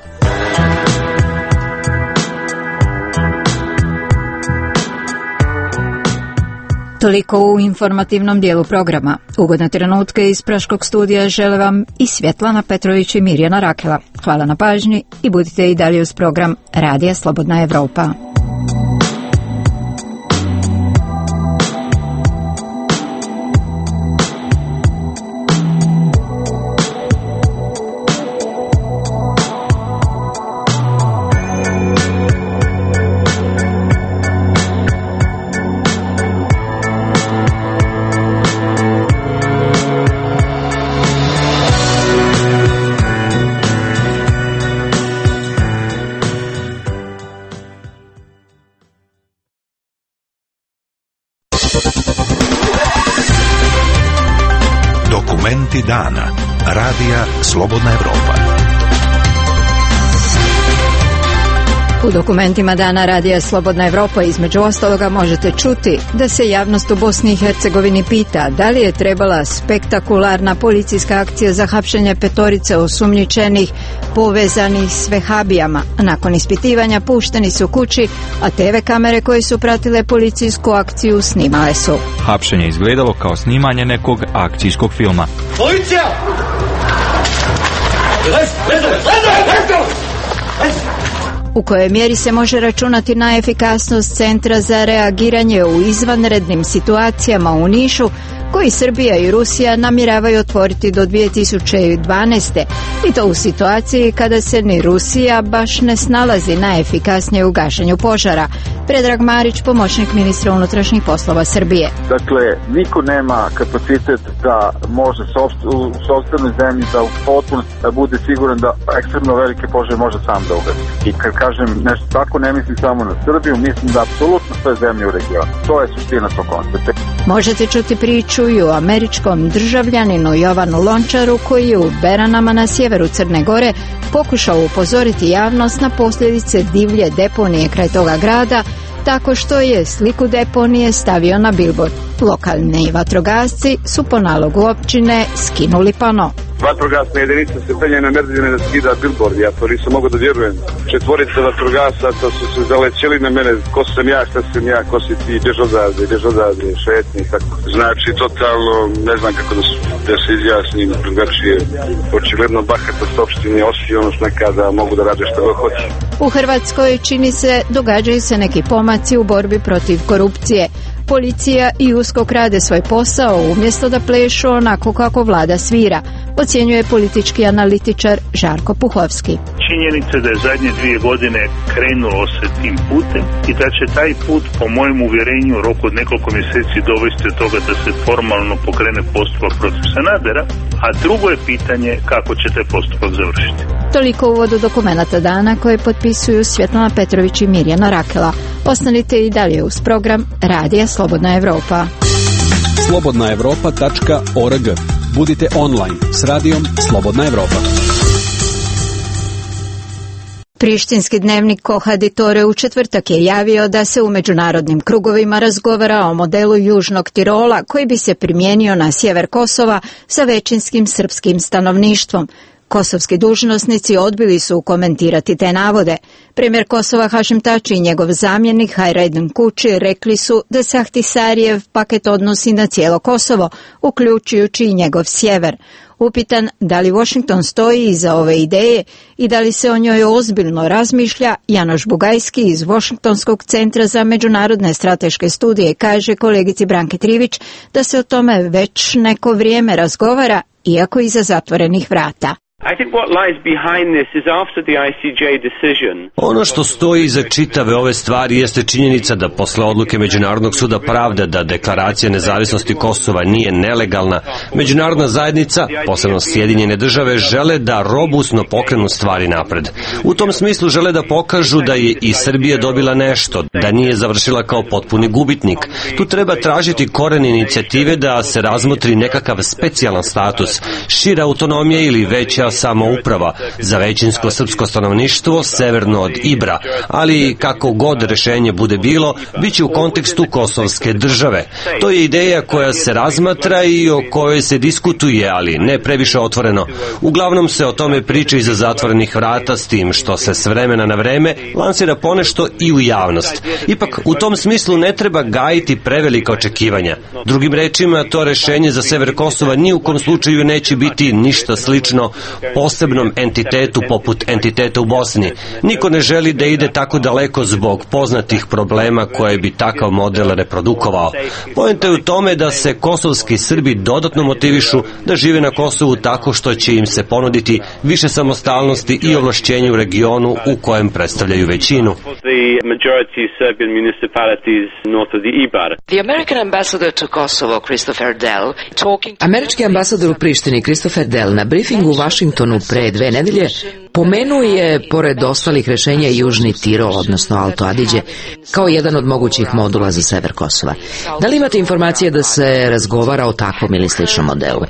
Speaker 1: Toliko u informativnom dijelu programa. Ugodne trenutke iz Praškog studija žele vam i Svjetlana Petrović i Mirjana Rakela. Hvala na pažnji i budite i dalje uz program Radija Slobodna Evropa.
Speaker 13: Dokumenti dana. Radija Slobodna Evropa.
Speaker 1: U dokumentima dana Radija Slobodna Evropa između ostaloga možete čuti da se javnost u Bosni i Hercegovini pita da li je trebala spektakularna policijska akcija za hapšenje 5 osumnjičenih povezanih s vehabijama. Nakon ispitivanja pušteni su kući, a TV kamere koje su pratile policijsku akciju snimale su.
Speaker 21: Hapšenje izgledalo kao snimanje nekog akcijskog filma.
Speaker 22: Policija!
Speaker 1: U kojoj mjeri se može računati na efikasnost Centra za reagiranje u izvanrednim situacijama u Nišu, koji Srbija i Rusija namjeravaju otvoriti do 2012. I to u situaciji kada se ni Rusija baš ne snalazi najefikasnije u gašenju požara. Predrag Marić, pomoćnik ministra unutrašnjih poslova Srbije.
Speaker 23: Dakle, niko nema kapacitet da može u sopstvenoj zemlji da u potpuno bude siguran da ekstremno velike požare može sam da ugasi. I kad kažem nešto tako, ne mislim samo na Srbiju, mislim da apsolutno sve zemlje u regionu. To je suština tog koncepta.
Speaker 1: Možete čuti priču i o američkom državljaninu Jovanu Lončaru, koji je u Beranama na sjeveru Crne Gore pokušao upozoriti javnost na posljedice divlje deponije kraj toga grada, tako što je sliku deponije stavio na bilbord. Lokalni vatrogasci su po nalogu općine skinuli pano.
Speaker 23: Vatrogasna jedinica se penje na Merdivine da skida bilbord, ja to nisam mogao da vjerujem. 4 vatrogasaca su se zalećeli na mene, ko sam ja, šta sam ja, ko si ti, bjež odavde, šetni, tako. Znači, totalno, ne znam kako da se izjasnim drugačije. Očigledno bahatost opštine osionost nekada mogu da rade što god hoće.
Speaker 1: U Hrvatskoj čini se događaju se neki pomaci u borbi protiv korupcije. Policija i USKOK rade svoj posao umjesto da plešu onako kako vlada svira, ocjenjuje politički analitičar Žarko Puhovski.
Speaker 24: Činjenica da je zadnje 2 godine krenulo se tim putem i da će taj put, po mojem uvjerenju, u roku od nekoliko mjeseci dovesti do toga da se formalno pokrene postupak protiv Sanadera, a drugo je pitanje kako će taj postupak završiti.
Speaker 1: Toliko u uvodu dokumenata dana koje potpisuju Svjetlana Petrović i Mirjana Rakela. Ostanite i dalje uz program Radija Slobodna Evropa.
Speaker 2: slobodnaevropa.org. Budite online s Radijom Slobodna Evropa.
Speaker 1: Prištinski dnevnik Kohaditore u četvrtak je javio da se u međunarodnim krugovima razgovara o modelu Južnog Tirola koji bi se primijenio na sjever Kosova sa većinskim srpskim stanovništvom. Kosovski dužnosnici odbili su komentirati te navode. Premijer Kosova Hašim Tači i njegov zamjenik Hajredin Kuči rekli su da se Ahtisarijev paket odnosi na cijelo Kosovo, uključujući i njegov sjever. Upitan da li Washington stoji iza ove ideje i da li se o njoj ozbiljno razmišlja, Janoš Bugajski iz Washingtonskog centra za međunarodne strateške studije kaže kolegici Branki Trivić da se o tome već neko vrijeme razgovara, iako iza zatvorenih vrata.
Speaker 19: Ono što stoji iza čitave ove stvari jeste činjenica da posle odluke Međunarodnog suda pravde da deklaracija nezavisnosti Kosova nije nelegalna, međunarodna zajednica, posebno Sjedinjene države, žele da robusno pokrenu stvari napred. U tom smislu žele da pokažu da je i Srbija dobila nešto, da nije završila kao potpuni gubitnik. Tu treba tražiti koren inicijative da se razmotri nekakav specijalan status, šira autonomija ili veća samouprava za većinsko srpsko stanovništvo severno od Ibra, ali kako god rešenje bude bilo, bit će u kontekstu kosovske države. To je ideja koja se razmatra i o kojoj se diskutuje, ali ne previše otvoreno. Uglavnom se o tome priča iza zatvorenih vrata, s tim što se s vremena na vreme lansira ponešto i u javnost. Ipak, u tom smislu ne treba gajiti prevelika očekivanja. Drugim rečima, to rešenje za sever Kosova ni u kom slučaju neće biti ništa slično posebnom entitetu poput entiteta u Bosni. Niko ne želi da ide tako daleko zbog poznatih problema koje bi takav model reprodukovao. Poenta je u tome da se kosovski Srbi dodatno motivišu da žive na Kosovu tako što će im se ponuditi više samostalnosti i ovlašćenja u regionu u kojem predstavljaju većinu.
Speaker 9: Američki ambasador u Prištini Christopher Dell na briefingu u Vašingtonu pre 2 nedelje pomenuo je, pored ostalih rešenja, Južni Tirol, odnosno Alto Adige, kao jedan od mogućih modula za sever Kosova. Da li imate informacije da se razgovara o takvom ili sličnom modelu?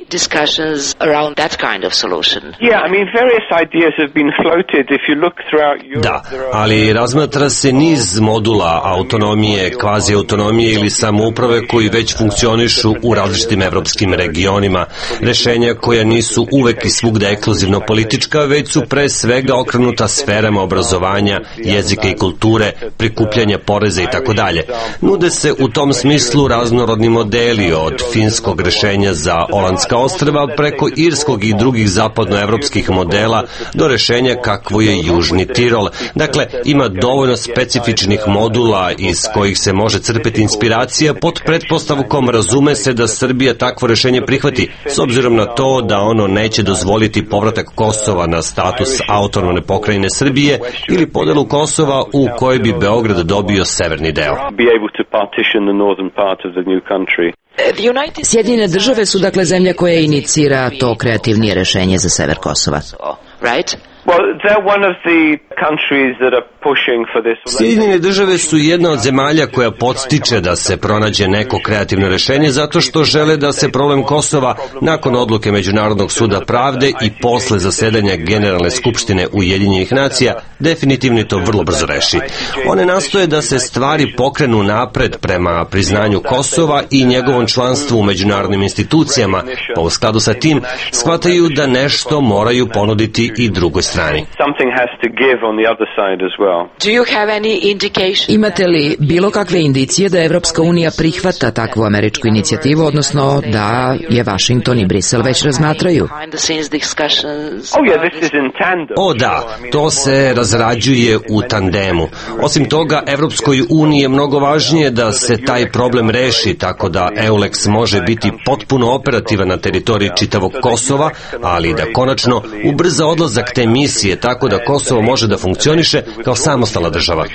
Speaker 19: Da, ali razmatra se niz modula autonomije, kvazi autonomije ili samouprave koji već funkcionišu u različitim evropskim regionima. Rešenja koja nisu uvek i svugde ekskluzivno politička, već su pre svega okrenuta sferama obrazovanja, jezika i kulture, prikupljanja poreza i tako dalje. Nude se u tom smislu raznorodni modeli, od finskog rešenja za Olandska ostrva preko irskog i drugih zapadnoevropskih modela do rešenja kakvo je Južni Tirol. Dakle, ima dovoljno specifičnih modula iz kojih se može crpeti inspiracija pod pretpostavkom, razume se, da Srbija takvo rešenje prihvati, s obzirom na to da ono neće dozvoliti povratak Kosova na status autonomne pokrajine Srbije ili podelu Kosova u kojoj bi Beograd dobio severni deo.
Speaker 9: Sjedinjene države su dakle zemlja koja inicira to kreativnije rešenje za sever Kosova. Right?
Speaker 19: Sjedinjene države su jedna od zemalja koja podstiče da se pronađe neko kreativno rešenje zato što žele da se problem Kosova nakon odluke Međunarodnog suda pravde i posle zasedanja Generalne skupštine Ujedinjenih nacija definitivno to vrlo brzo reši. One nastoje da se stvari pokrenu napred prema priznanju Kosova i njegovom članstvu u međunarodnim institucijama, pa u skladu sa tim shvataju da nešto moraju ponuditi i drugoj strani.
Speaker 9: Imate li bilo kakve indicije da Evropska unija prihvata takvu američku inicijativu, odnosno da je Vašington i Brisel već razmatraju?
Speaker 19: O da, to se razrađuje u tandemu. Osim toga, Evropskoj uniji je mnogo važnije da se taj problem reši tako da EULEX može biti potpuno operativan na teritoriji čitavog Kosova, ali da konačno ubrza odlazak te misije tako da Kosovo može da funkcioniše kao samostalna država.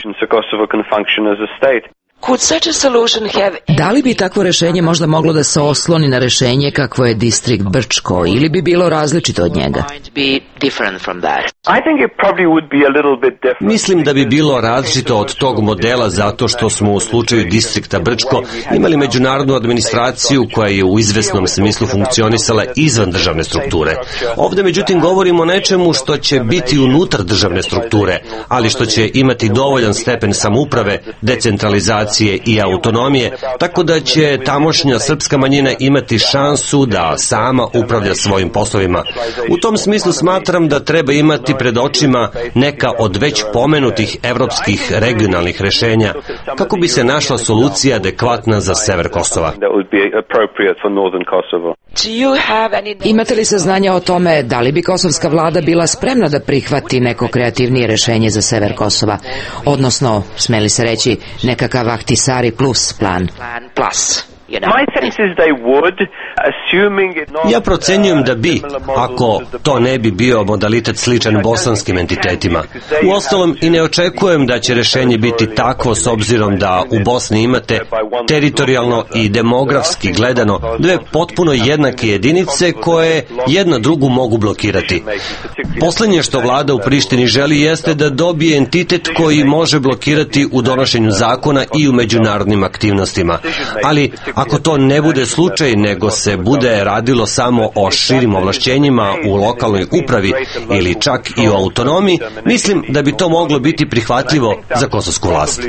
Speaker 9: Da li bi takvo rešenje možda moglo da se osloni na rešenje kakvo je distrikt Brčko ili bi bilo različito od njega?
Speaker 19: Mislim da bi bilo različito od tog modela zato što smo u slučaju distrikta Brčko imali međunarodnu administraciju koja je u izvesnom smislu funkcionisala izvan državne strukture. Ovde međutim govorimo o nečemu što će biti unutar državne strukture, ali što će imati dovoljan stepen samouprave, decentralizacije i autonomije, tako da će tamošnja srpska manjina imati šansu da sama upravlja svojim poslovima. U tom smislu smatram da treba imati pred očima neka od već pomenutih evropskih regionalnih rešenja kako bi se našla solucija adekvatna za sever Kosova.
Speaker 9: Imate li saznanja o tome da li bi kosovska vlada bila spremna da prihvati neko kreativnije rešenje za sever Kosova, odnosno, smeli se reći, nekakav Ahtisaari plus plan?
Speaker 19: Ja procenjujem da bi, ako to ne bi bio modalitet sličan bosanskim entitetima. Uostalom i ne očekujem da će rešenje biti takvo s obzirom da u Bosni imate teritorijalno i demografski gledano dve potpuno jednake jedinice koje jedna drugu mogu blokirati. Poslednje što vlada u Prištini želi jeste da dobije entitet koji može blokirati u donošenju zakona i u međunarodnim aktivnostima. Ali ako to ne bude slučaj, nego se bude radilo samo o širim ovlašćenjima u lokalnoj upravi ili čak i o autonomiji, mislim da bi to moglo biti prihvatljivo za kosovsku vlast.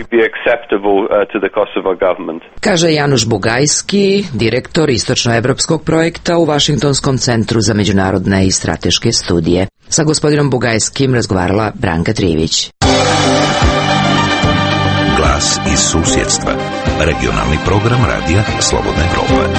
Speaker 9: Kaže Januš Bugajski, direktor istočnoevropskog projekta u Vašingtonskom centru za međunarodne i strateške studije. Sa gospodinom Bugajskim razgovarala Branka Trivić.
Speaker 13: Glas iz susjedstva. Regionalni program radija Slobodna Evropa.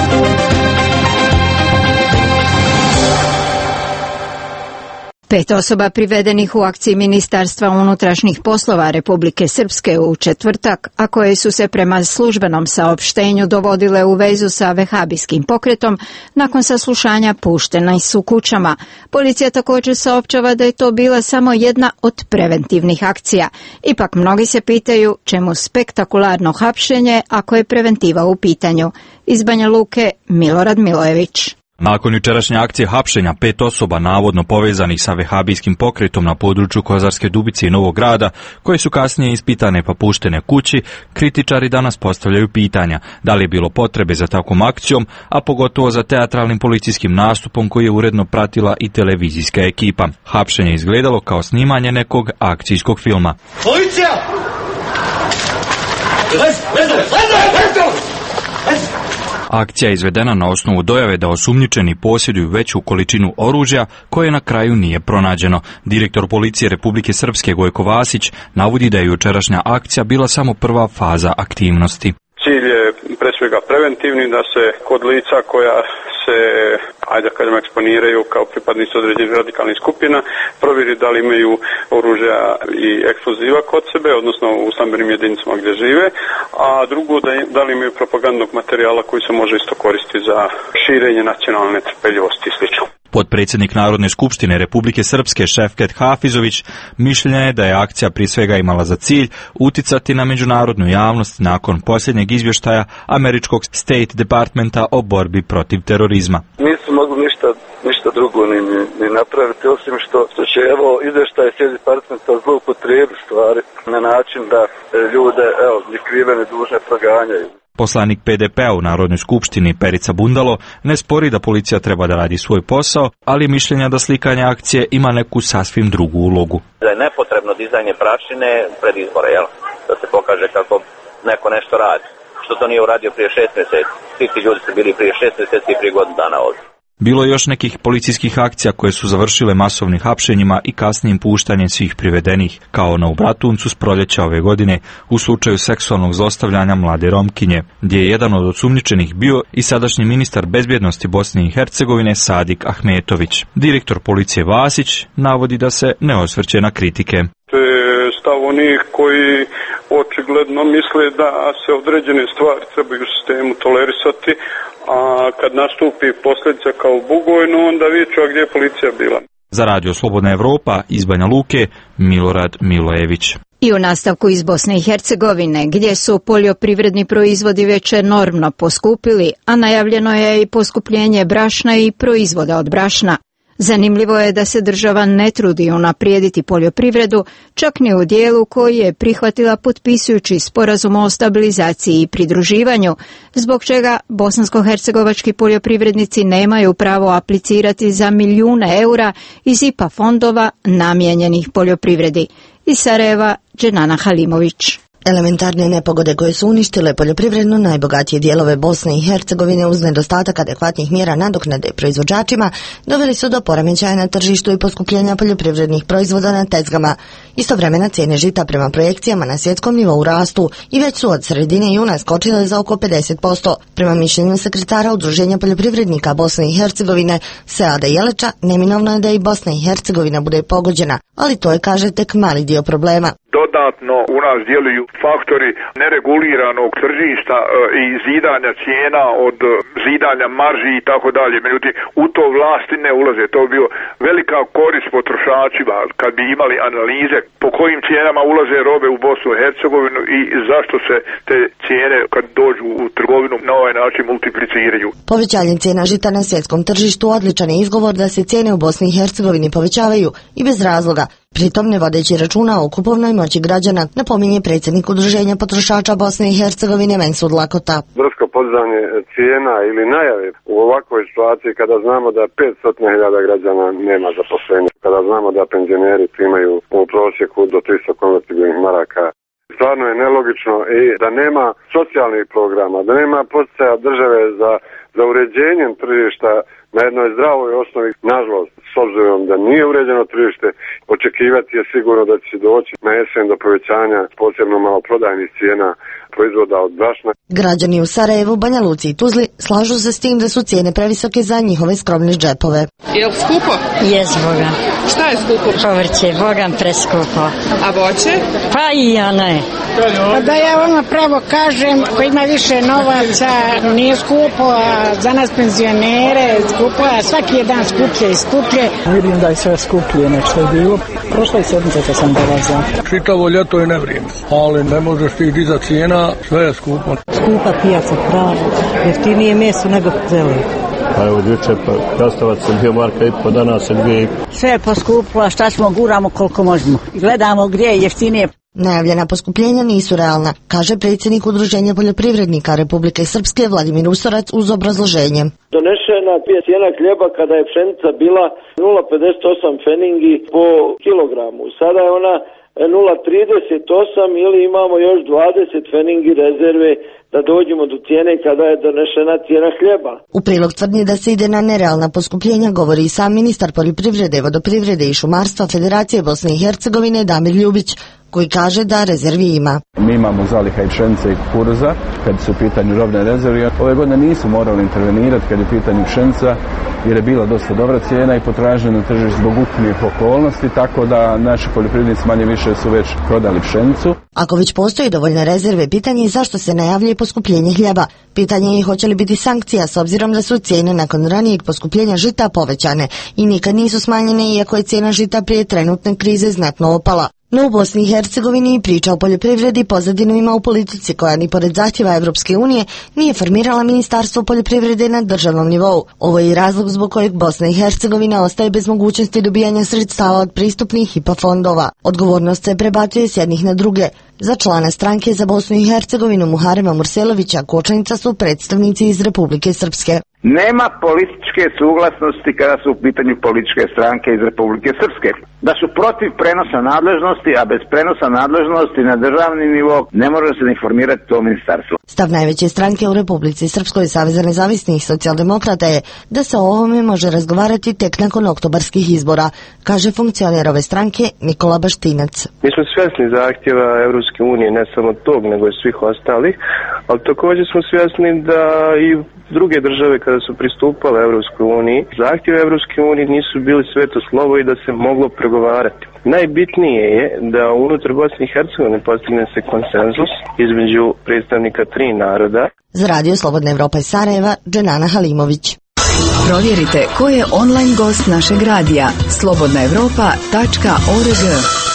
Speaker 1: 5 osoba privedenih u akciji Ministarstva unutrašnjih poslova Republike Srpske u četvrtak, a koje su se prema službenom saopštenju dovodile u vezu sa vehabijskim pokretom, nakon saslušanja pušteni su kućama. Policija također saopćava da je to bila samo jedna od preventivnih akcija. Ipak mnogi se pitaju čemu spektakularno hapšenje ako je preventiva u pitanju. Iz Banja Luke, Milorad Milojević.
Speaker 21: Nakon jučerašnje akcije hapšenja 5 osoba navodno povezanih sa vehabijskim pokretom na području Kozarske Dubice i Novog Grada, koje su kasnije ispitane pa puštene kući, kritičari danas postavljaju pitanja da li je bilo potrebe za takvom akcijom, a pogotovo za teatralnim policijskim nastupom koji je uredno pratila i televizijska ekipa. Hapšenje je izgledalo kao snimanje nekog akcijskog filma. Policija! Akcija je izvedena na osnovu dojave da osumnjičeni posjeduju veću količinu oružja koje na kraju nije pronađeno. Direktor policije Republike Srpske Gojko Vasić navodi da je jučerašnja akcija bila samo prva faza aktivnosti.
Speaker 23: Cilj je pre svega preventivni, da se kod lica koja se, ajde da kažem, eksponiraju kao pripadnici određenih radikalnih skupina, provjeri da li imaju oružja i eksploziva kod sebe, odnosno u stambenim jedinicama gdje žive, a drugo da li imaju propagandnog materijala koji se može isto koristiti za širenje nacionalne trpeljivosti i sl.
Speaker 21: Potpredsjednik Narodne skupštine Republike Srpske Šefket Hafizović mišljenja je da je akcija prije svega imala za cilj uticati na međunarodnu javnost nakon posljednjeg izvještaja američkog State Departmenta o borbi protiv terorizma.
Speaker 4: Nisu mogli ništa drugo ni napraviti, osim što će izvještaj State Departmenta zloupotrijebiti stvari na način da ljude skrivene dužne proganjaju.
Speaker 21: Poslanik PDP-a u Narodnoj skupštini Perica Bundalo ne spori da policija treba da radi svoj posao, ali mišljenja da slikanje akcije ima neku sasvim drugu ulogu.
Speaker 5: Da je nepotrebno dizanje prašine pred izbore, da se pokaže kako neko nešto radi. Što to nije uradio prije 6 mjeseci. Svi ti ljudi su bili prije 6 mjeseci i prije godinu dana ovdje.
Speaker 21: Bilo je još nekih policijskih akcija koje su završile masovnim hapšenjima i kasnijim puštanjem svih privedenih, kao na u Bratuncu s proljeća ove godine u slučaju seksualnog zlostavljanja mlade Romkinje, gdje je jedan od osumnjičenih bio i sadašnji ministar bezbjednosti Bosne i Hercegovine Sadik Ahmetović. Direktor policije Vasić navodi da se ne osvrće na kritike.
Speaker 23: To je stav onih koji očigledno misle da se određene stvari trebaju u sistemu tolerisati, a kad nastupi posljedica kao Bugojno, onda viču, a gdje je policija bila.
Speaker 21: Za Radio Slobodna Evropa iz Banja Luke, Milorad Milojević.
Speaker 1: I u nastavku iz Bosne i Hercegovine, gdje su poljoprivredni proizvodi već enormno poskupili, a najavljeno je i poskupljenje brašna i proizvoda od brašna. Zanimljivo je da se država ne trudi unaprijediti poljoprivredu, čak ni u dijelu koji je prihvatila potpisujući sporazum o stabilizaciji i pridruživanju, zbog čega bosansko-hercegovački poljoprivrednici nemaju pravo aplicirati za milijune eura iz IPA fondova namijenjenih poljoprivredi. Iz Sarajeva, Dženana Halimović.
Speaker 6: Elementarne nepogode koje su uništile poljoprivredno najbogatije dijelove Bosne i Hercegovine uz nedostatak adekvatnih mjera nadoknade proizvođačima doveli su do poremećaja na tržištu i poskupljenja poljoprivrednih proizvoda na tezgama. Istovremeno cijene žita prema projekcijama na svjetskom nivou rastu i već su od sredine juna skočile za oko 50%. Prema mišljenju sekretara Udruženja poljoprivrednika Bosne i Hercegovine Seada Jeleča, neminovno je da i Bosna i Hercegovina bude pogođena, ali to je, kaže, tek mali dio problema.
Speaker 7: dodatno u nas djeluju faktori nereguliranog tržišta i zidanja cijena od zidanja marži i tako dalje. Međutim, u to vlasti ne ulaze. To bi bio velika korist potrošačima kad bi imali analize po kojim cijenama ulaze robe u Bosnu i Hercegovinu i zašto se te cijene kad dođu u trgovinu na ovaj način multipliciraju.
Speaker 6: Povećanje cijena žita na svjetskom tržištu odličan je izgovor da se cijene u Bosni i Hercegovini povećavaju i bez razloga, pritom ne vodeći računa o kupovnoj moći građana, napominje predsjednik Udruženja potrošača Bosne i Hercegovine Mensud Lakota.
Speaker 17: Drsko podizanje cijena ili najave u ovakvoj situaciji kada znamo da 500.000 građana nema zaposlenja, kada znamo da penzioneri primaju u prosjeku do 300 konvertibilnih maraka. Stvarno je nelogično i da nema socijalnih programa, da nema poticaja države za uređenjem tržišta na jednoj zdravoj osnovi. Nažalost, s obzirom da nije uređeno tržište, očekivati je sigurno da će doći na jesen do povećanja posebno maloprodajnih cijena proizvoda od brašna.
Speaker 6: Građani u Sarajevu, Banja Luci i Tuzli slažu se s tim da su cijene previsoke za njihove skromne džepove.
Speaker 14: Je li skupo?
Speaker 8: Jes, Bogan.
Speaker 14: Šta je skupo?
Speaker 8: Povrće, Bogan, preskupo.
Speaker 14: A voće?
Speaker 8: Pa i ono je.
Speaker 11: Pa da ja ono pravo kažem, ko ima više novaca, nije skupo, a za nas penzionere skupo, a svaki je dan skuplje i skuplje.
Speaker 22: Vidim da je sve skuplje nego što je bilo. Prošle sedmice kad sam dolazao.
Speaker 25: Čitavo ljeto je nevrijeme, ali ne možeš ti dizati cijena, sve je skupo.
Speaker 22: Skupa pijaca, pravo, jeftinije meso nego zeli.
Speaker 26: Pa evo jučer krastavac je bio marka i po, danas je 2,5.
Speaker 11: Sve je poskupilo, šta ćemo, guramo koliko možemo. Gledamo gdje je jeftinije.
Speaker 6: Najavljena poskupljenja nisu realna, kaže predsjednik Udruženja poljoprivrednika Republike Srpske Vladimir Usorac uz obrazloženje.
Speaker 27: Donešena cijena hljeba kada je pšenica bila 0,58 feningi po kilogramu. Sada je ona 0,38 ili imamo još 20 feningi rezerve da dođemo do cijene kada je donešena cijena hljeba.
Speaker 6: U prilog tvrdnji da se ide na nerealna poskupljenja govori i sam ministar poljoprivrede, vodoprivrede i šumarstva Federacije Bosne i Hercegovine Damir Ljubić, koji kaže da rezervi ima.
Speaker 28: Mi imamo zaliha i pšenice i kukuruza kad su u pitanju robne rezerve. Ove godine nisu morali intervenirati kad je u pitanju pšenica jer je bila dosta dobra cijena i potražnja na tržištu zbog ukupnih okolnosti, tako da naši poljoprivrednici manje više su već prodali pšenicu.
Speaker 6: Ako već postoji dovoljne rezerve, pitanje je zašto se najavljuje poskupljenje hljeba. Pitanje je hoće li biti sankcija s obzirom da su cijene nakon ranijeg poskupljenja žita povećane i nikad nisu smanjene iako je cijena žita prije trenutne krize znatno opala. No u Bosni i Hercegovini priča o poljoprivredi pozadinu ima u politici koja ni pored zahtjeva Evropske unije nije formirala Ministarstvo poljoprivrede na državnom nivou. Ovo je i razlog zbog kojeg Bosna i Hercegovina ostaje bez mogućnosti dobijanja sredstava od pristupnih IPA fondova. Odgovornost se prebacuje s jednih na druge. Za člana stranke za Bosnu i Hercegovinu Muharema Murselovića kočanica su predstavnici iz Republike Srpske.
Speaker 29: Nema političke suglasnosti kada su u pitanju političke stranke iz Republike Srpske. Da su protiv prenosa nadležnosti, a bez prenosa nadležnosti na državni nivo ne može se ni formirati to ministarstvo.
Speaker 6: Stav najveće stranke u Republici Srpskoj, Saveza nezavisnih socijaldemokrata, je da se o ovome može razgovarati tek nakon oktobarskih izbora, kaže funkcioner ove stranke Nikola Baštinac.
Speaker 17: Mi smo svjesni zahtjeva Evropske unije, ne samo tog, nego i svih ostalih, ali također smo svjesni da i druge države kada su pristupale Evropskoj uniji, zahtjeve Evropske unije nisu bili sveto slovo i da se moglo pregovarati. Najbitnije je da unutar Bosne i Hercegovine postigne se konsenzus između predstavnika 3 naroda.
Speaker 6: Za Radio Slobodna Evropa iz Sarajeva, Dženana Halimović.
Speaker 30: Provjerite ko je online gost našeg radija slobodnaevropa.org.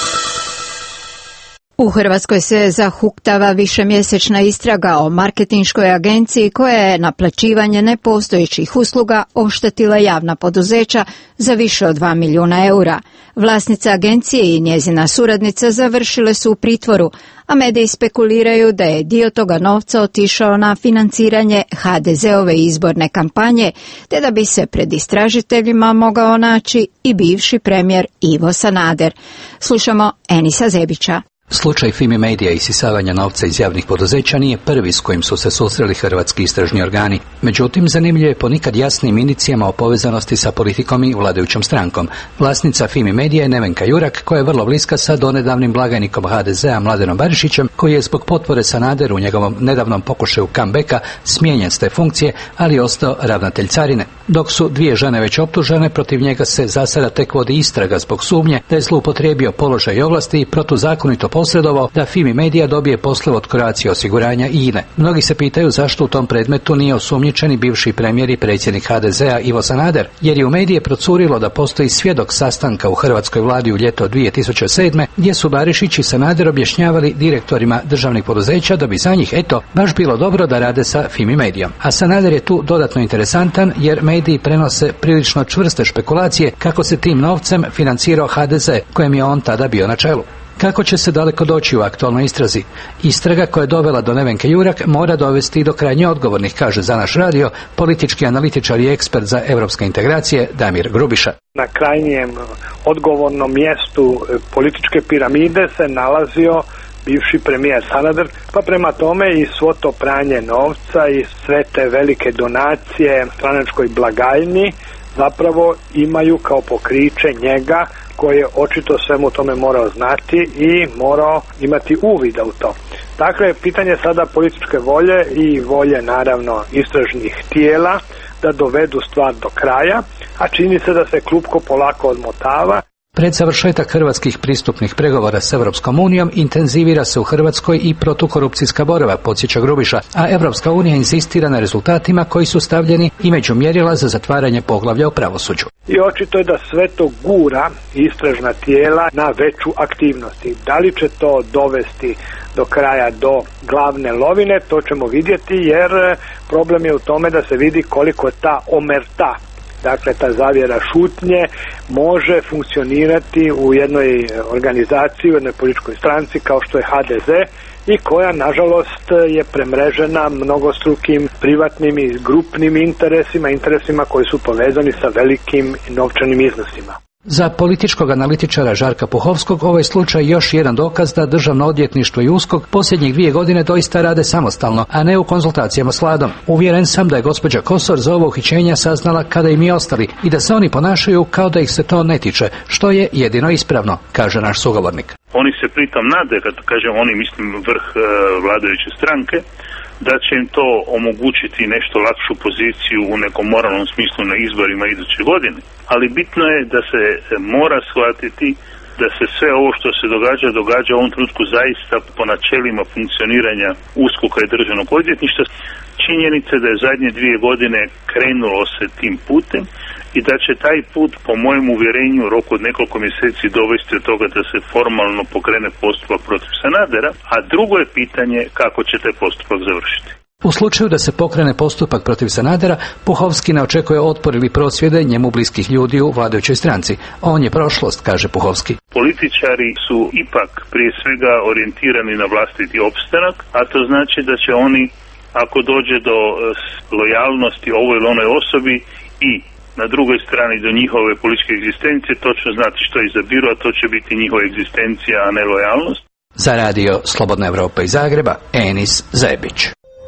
Speaker 1: U Hrvatskoj se zahuktava višemjesečna istraga o marketinškoj agenciji koja je naplaćivanje nepostojećih usluga oštetila javna poduzeća za više od 2 milijuna eura. Vlasnica agencije i njezina suradnica završile su u pritvoru, a mediji spekuliraju da je dio toga novca otišao na financiranje HDZ-ove izborne kampanje, te da bi se pred istražiteljima mogao naći i bivši premijer Ivo Sanader. Slušamo Enisa Zebića.
Speaker 31: Slučaj Fimi Media i isisavanja novca iz javnih poduzeća nije prvi s kojim su se susreli hrvatski istražni organi. Međutim, zanimljivo je po nikad jasnim indicijama o povezanosti sa politikom i vladajućom strankom. Vlasnica Fimi Media je Nevenka Jurak, koja je vrlo bliska sa donedavnim blagajnikom HDZ-a Mladenom Barišićem, koji je zbog potpore Sanaderu u njegovom nedavnom pokušaju comebacka smijenjen s te funkcije, ali je ostao ravnatelj carine. Dok su 2 žene već optužene, protiv njega se za sada tek vodi istraga zbog sumnje da je zloupotrijebio položaj i ovlasti i protuzakonito posredovao da Fimi Media dobije poslove od Croatia osiguranja i INE. Mnogi se pitaju zašto u tom predmetu nije osumnjičeni bivši premijer i predsjednik HDZ-a Ivo Sanader, jer je u medije procurilo da postoji svjedok sastanka u hrvatskoj vladi u ljeto 2007. gdje su Barišić i Sanader objašnjavali direktorima državnih poduzeća da bi za njih, baš bilo dobro da rade sa Fimi Medijom. A Sanader je tu dodatno interesantan jer mediji prenose prilično čvrste špekulacije kako se tim novcem financirao HDZ, kojem je on tada bio na čelu. Kako će se daleko doći u aktualnoj istrazi? Istraga koja je dovela do Nevenke Jurak mora dovesti do krajnje odgovornih, kaže za naš radio politički analitičar i ekspert za europske integracije Damir Grubiša.
Speaker 2: Na krajnjem odgovornom mjestu političke piramide se nalazio bivši premijer Sanader, pa prema tome i svo to pranje novca i sve te velike donacije stranačkoj blagajni zapravo imaju kao pokriće njega, koji je očito svemu tome morao znati i morao imati uvida u to. Dakle, pitanje sada političke volje i volje naravno istražnih tijela da dovedu stvar do kraja, a čini se da se klupko polako odmotava.
Speaker 31: Pred završetak hrvatskih pristupnih pregovora s Europskom unijom intenzivira se u Hrvatskoj i protukorupcijska borba, podsjeća Grubiša, a Europska unija insistira na rezultatima koji su stavljeni i među mjerila za zatvaranje poglavlja u pravosuđu.
Speaker 2: I očito je da sve to gura istražna tijela na veću aktivnost. Da li će to dovesti do kraja do glavne lovine, to ćemo vidjeti, jer problem je u tome da se vidi koliko je ta omerta, dakle ta zavjera šutnje, može funkcionirati u jednoj organizaciji, u jednoj političkoj stranci kao što je HDZ i koja nažalost je premrežena mnogostrukim privatnim i grupnim interesima koji su povezani sa velikim novčanim iznosima.
Speaker 31: Za političkog analitičara Žarka Puhovskog ovaj slučaj još jedan dokaz da Državno odvjetništvo i USKOK posljednjih 2 godine doista rade samostalno, a ne u konzultacijama s vladom. Uvjeren sam da je gospođa Kosor za ovo uhićenja saznala kada i mi ostali i da se oni ponašaju kao da ih se to ne tiče, što je jedino ispravno, kaže naš sugovornik.
Speaker 3: Oni se pritom nade, kad kažem oni, mislim vrh vladajuće stranke, da će im to omogućiti nešto lakšu poziciju u nekom moralnom smislu na izborima iduće godine. Ali bitno je da se mora shvatiti da se sve ovo što se događa u ovom trenutku zaista po načelima funkcioniranja USKOK-a i Državnog odvjetništva. Činjenica da je zadnje 2 godine krenulo se tim putem i da će taj put, po mojem uvjerenju, u roku od nekoliko mjeseci dovesti od toga da se formalno pokrene postupak protiv Sanadera, a drugo je pitanje kako će taj postupak završiti.
Speaker 31: U slučaju da se pokrene postupak protiv Sanadera, Puhovski ne očekuje otpor ili prosvjede njemu bliskih ljudi u vladajućoj stranci. On je prošlost, kaže Puhovski.
Speaker 3: Političari su ipak prije svega orijentirani na vlastiti opstanak, a to znači da će oni, ako dođe do lojalnosti ovoj ili onoj osobi i na drugoj strani do njihove političke egzistencije, točno znati što izabiru, a to će biti njihova egzistencija, a ne lojalnost.
Speaker 31: Za radio Slobodna Evropa iz Zagreba, Enis Zebić.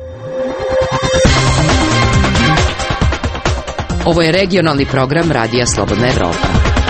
Speaker 9: Ovo je regionalni program Radija Slobodna Evropa.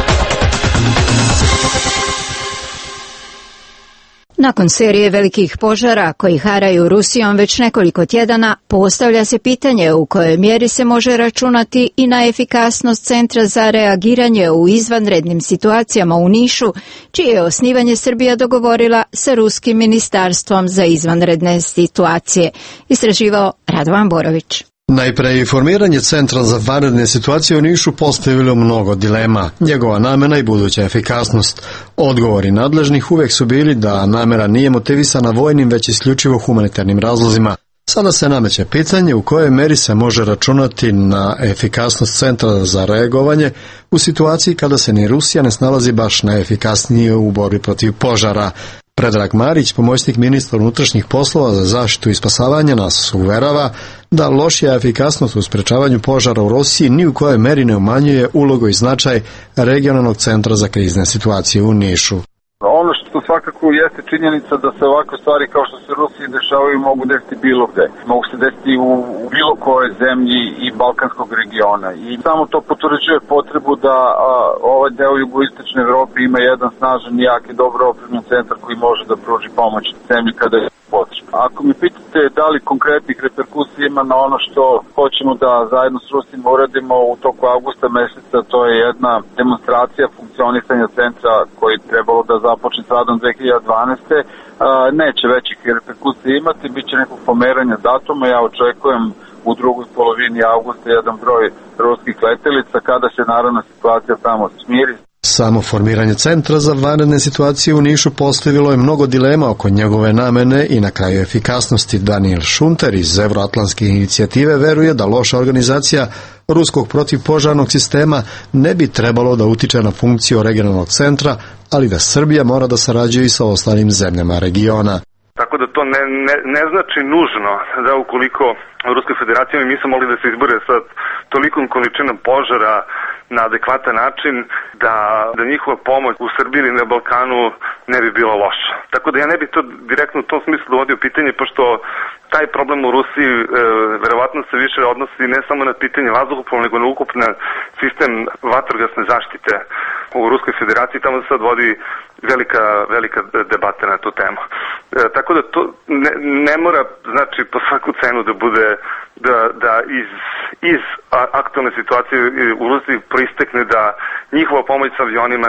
Speaker 1: Nakon serije velikih požara koji haraju Rusijom već nekoliko tjedana, postavlja se pitanje u kojoj mjeri se može računati i na efikasnost Centra za reagiranje u izvanrednim situacijama u Nišu, čije je osnivanje Srbija dogovorila sa Ruskim ministarstvom za izvanredne situacije. Istraživao Radovan Borović.
Speaker 10: Najprej, formiranje Centra za vanredne situacije u Nišu postavilo mnogo dilema, njegova namjena i buduća efikasnost. Odgovori nadležnih uvijek su bili da namjera nije motivisana vojnim, već isključivo humanitarnim razlozima. Sada se nameće pitanje u kojoj meri se može računati na efikasnost Centra za reagovanje u situaciji kada se ni Rusija ne snalazi baš najefikasnije u borbi protiv požara. Predrag Marić, pomoćnik ministra unutrašnjih poslova za zaštitu i spasavanje, nas uverava da lošija efikasnost u sprečavanju požara u Rusiji ni u kojoj meri ne umanjuje ulogu i značaj regionalnog centra za krizne situacije u Nišu.
Speaker 23: Ono što svakako jeste činjenica da se ovakve stvari kao što se Rusiji dešavaju mogu desiti bilo gde. Mogu se desiti u bilo kojoj zemlji i balkanskog regiona. I samo to potvrđuje potrebu da ovaj deo jugoistočne Evrope ima jedan snažan, jak i dobro opremljen centar koji može da pruži pomoć zemlji kada je potrebno. Ako mi pitate vidite da li konkretnih reperkusija ima na ono što hoćemo da zajedno s Rusima uradimo u toku avgusta meseca. To je jedna demonstracija funkcionisanja centra koji trebalo da započne s radom 2012. Neće većih reperkusija imati, bit će nekog pomeranja datuma. Ja očekujem u drugoj polovini avgusta jedan broj ruskih letelica kada se naravno situacija tamo smiri.
Speaker 10: Samo formiranje centra za vanredne situacije u Nišu postavilo je mnogo dilema oko njegove namene i na kraju efikasnosti. Daniel Šunter iz Evroatlantske inicijative veruje da loša organizacija ruskog protivpožarnog sistema ne bi trebalo da utiče na funkciju regionalnog centra, ali da Srbija mora da sarađuje i sa ostalim zemljama regiona.
Speaker 4: Tako da to ne znači nužno da ukoliko Ruska federacija mi nisu mogli da se izbore sa tolikom količinom požara na adekvatan način da njihova pomoć u Srbiji ili na Balkanu ne bi bila loša. Tako da ja ne bih to direktno u tom smislu dovodio pitanje, pošto taj problem u Rusiji verovatno se više odnosi ne samo na pitanje vazduhoplova, nego na ukupan sistem vatrogasne zaštite u Ruskoj federaciji. Tamo se sad vodi velika debata na tu temu. Tako da to ne mora, znači, po svaku cenu da bude da iz aktualne situacije u Rusiji proistekne da njihova pomoć sa avionima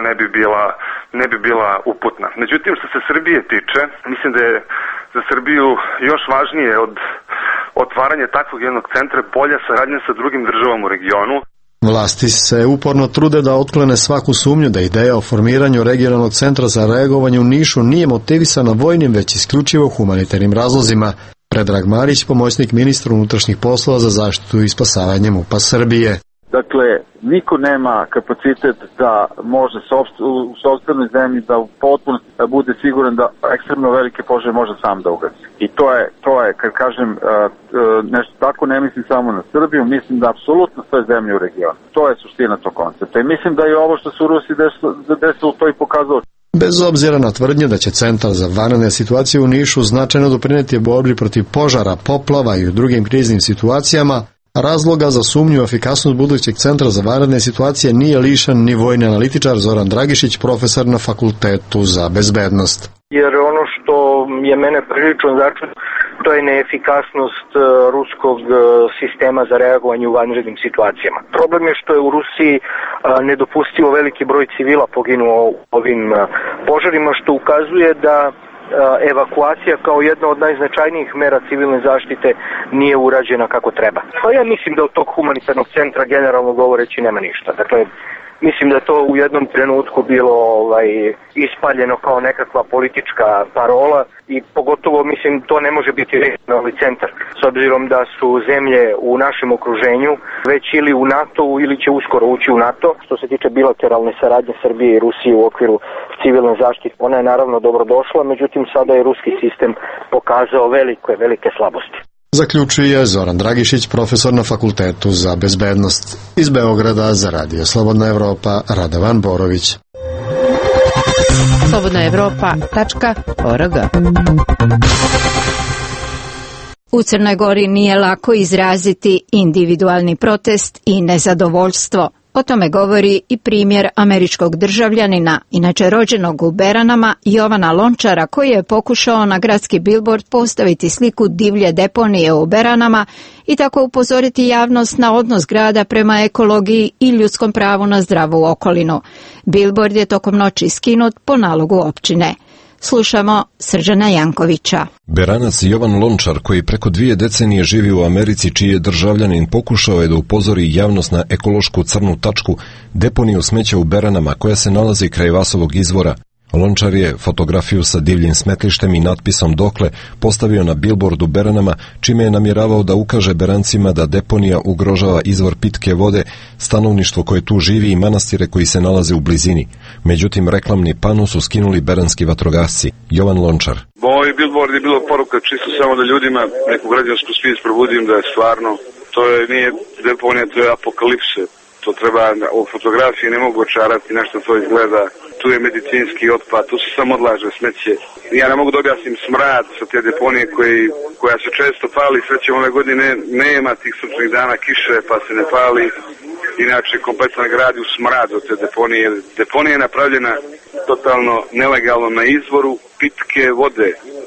Speaker 4: ne bi bila uputna. Međutim, što se Srbije tiče, mislim da je za Srbiju još važnije od otvaranja takvog jednog centra bolja saradnja sa drugim državama u regionu.
Speaker 10: Vlasti se uporno trude da otklone svaku sumnju da ideja o formiranju regionalnog centra za reagovanje u Nišu nije motivisana vojnim, već isključivo humanitarnim razlozima. Predrag Marić, pomoćnik ministra unutrašnjih poslova za zaštitu i spasavanje MUP-a Srbije.
Speaker 23: Dakle, niko nema kapacitet da može u sopstvenoj zemlji da u potpunosti bude siguran da ekstremno velike požare može sam da ugasi. I to je, kad kažem nešto tako, ne mislim samo na Srbiju, mislim da apsolutno sve zemlje u regionu. To je suština tog koncepta. I mislim da je ovo što su Rusi desilo to i pokazalo.
Speaker 10: Bez obzira na tvrdnje da će centar za vanredne situacije u Nišu značajno doprineti borbi protiv požara, poplava i u drugim kriznim situacijama, razloga za sumnju u efikasnost budućeg centra za vanredne situacije nije lišan ni vojni analitičar Zoran Dragišić, profesor na Fakultetu za bezbednost.
Speaker 5: Jer ono što je mene prilično začudilo, to je neefikasnost ruskog sistema za reagovanje u vanrednim situacijama. Problem je što je u Rusiji nedopustivo veliki broj civila poginuo u ovim požarima, što ukazuje da evakuacija kao jedna od najznačajnijih mera civilne zaštite nije urađena kako treba. Pa ja mislim da od tog humanitarnog centra generalno govoreći nema ništa. Dakle, mislim da je to u jednom trenutku bilo ispaljeno kao nekakva politička parola i pogotovo mislim to ne može biti regionalni centar s obzirom da su zemlje u našem okruženju već ili u NATO-u ili će uskoro ući u NATO. Što se tiče bilateralne saradnje Srbije i Rusije u okviru civilne zaštite, ona je naravno dobrodošla, međutim sada je ruski sistem pokazao velike slabosti.
Speaker 10: Zaključuje Zoran Dragišić, profesor na Fakultetu za bezbednost. Iz Beograda za Radio Slobodna Evropa, Radovan Borović.
Speaker 1: slobodnaevropa.org. U Crnoj Gori nije lako izraziti individualni protest i nezadovoljstvo. O tome govori i primjer američkog državljanina, inače rođenog u Beranama, Jovana Lončara, koji je pokušao na gradski bilbord postaviti sliku divlje deponije u Beranama i tako upozoriti javnost na odnos grada prema ekologiji i ljudskom pravu na zdravu okolinu. Bilbord je tokom noći skinut po nalogu općine. Slušamo Srđana Jankovića.
Speaker 12: Beranac Jovan Lončar, koji preko 2 decenije živi u Americi, čiji je državljanin, pokušao je da upozori javnost na ekološku crnu tačku, deponiju smeća u Beranama, koja se nalazi kraj Vasovog izvora. Lončar je fotografiju sa divljim smetlištem i natpisom dokle postavio na bilbordu Beranama, čime je namjeravao da ukaže Berancima da deponija ugrožava izvor pitke vode, stanovništvo koje tu živi i manastire koji se nalaze u blizini. Međutim, reklamni pano su skinuli beranski vatrogasci. Jovan Lončar.
Speaker 23: Moj bilbord je bilo poruka čisto samo da ljudima neku građansku svijest probudim da je stvarno, nije deponija, to je apokalipse. To treba, u fotografiji ne mogu očarati nešto to izgleda. Tu je medicinski otpad, tu se samo odlaže smeće. Ja ne mogu da objasnim smrad sa te deponije koja se često pali. Srećem ove godine nema tih sunčanih dana, kiše pa se ne pali. Inače, kompletan grad je u smradu od te deponije. Deponija je napravljena totalno nelegalno na izvoru pitke vode.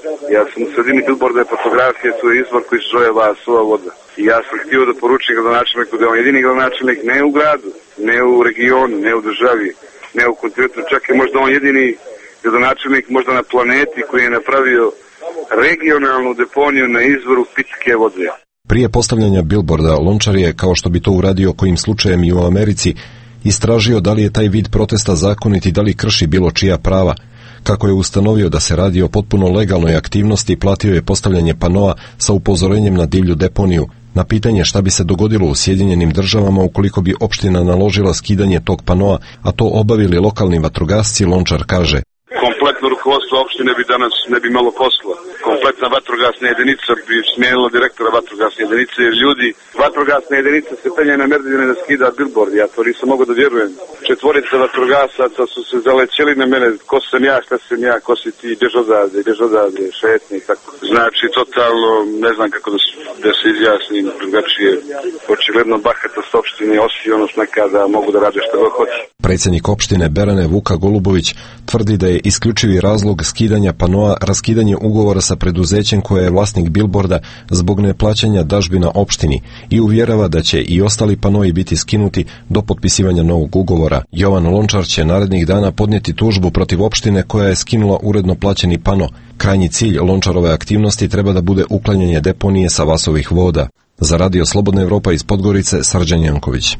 Speaker 23: Ja sam u sredini bilborda je fotografija, tu je izvor koji se zove Vasova voda. I ja sam htio da poručim gradonačelniku da je on jedini gradonačelnik ne u gradu, ne u regionu, ne u državi, ne u kontinentu, čak je možda on jedini gradonačelnik možda na planeti koji je napravio regionalnu deponiju na izvoru pitke vode.
Speaker 12: Prije postavljanja bilborda, Lončar je, kao što bi to uradio kojim slučajem i u Americi, istražio da li je taj vid protesta zakonit i da li krši bilo čija prava. Kako je ustanovio da se radi o potpuno legalnoj aktivnosti, platio je postavljanje panoa sa upozorenjem na divlju deponiju. Na pitanje šta bi se dogodilo u Sjedinjenim Državama ukoliko bi opština naložila skidanje tog panoa, a to obavili lokalni vatrogasci, Lončar kaže:
Speaker 23: kompletno rukovodstvo opštine bi danas ne bi imalo posla. Kompletna vatrogasna jedinica bi smijenila direktora vatrogasne jedinice, jer ljudi, vatrogasna jedinica se penje na Merdevine da skida billboard. Ja to nisam mogao da vjerujem. 4 vatrogasaca su se zalećeli na mene, ko sam ja, šta sam ja, ko si ti, bjež odavde, šetni, tako. Znači, totalno, ne znam kako da se izjasnim drugačije. Očigledno bahatost opštine osionost nekada mogu da rade što god hoće.
Speaker 12: Predsjednik opštine Berane Vuka Golubović tvrdi da je isključivi razlog skidanja panoa raskidanje ugovora sa preduzećem koje je vlasnik bilborda zbog neplaćanja dažbina opštini i uvjerava da će i ostali panoi biti skinuti do potpisivanja novog ugovora. Jovan Lončar će narednih dana podnijeti tužbu protiv opštine koja je skinula uredno plaćeni pano. Krajnji cilj Lončarove aktivnosti treba da bude uklanjanje deponije sa Vasovih voda. Za Radio Slobodna Evropa iz Podgorice, Srđan Janković.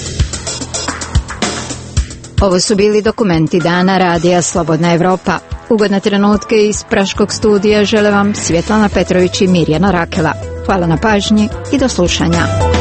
Speaker 1: Ovo su bili dokumenti dana Radija Slobodna Evropa. Ugodne trenutke iz Praškog studija žele vam Svjetlana Petrović i Mirjana Rakela. Hvala na pažnji i do slušanja.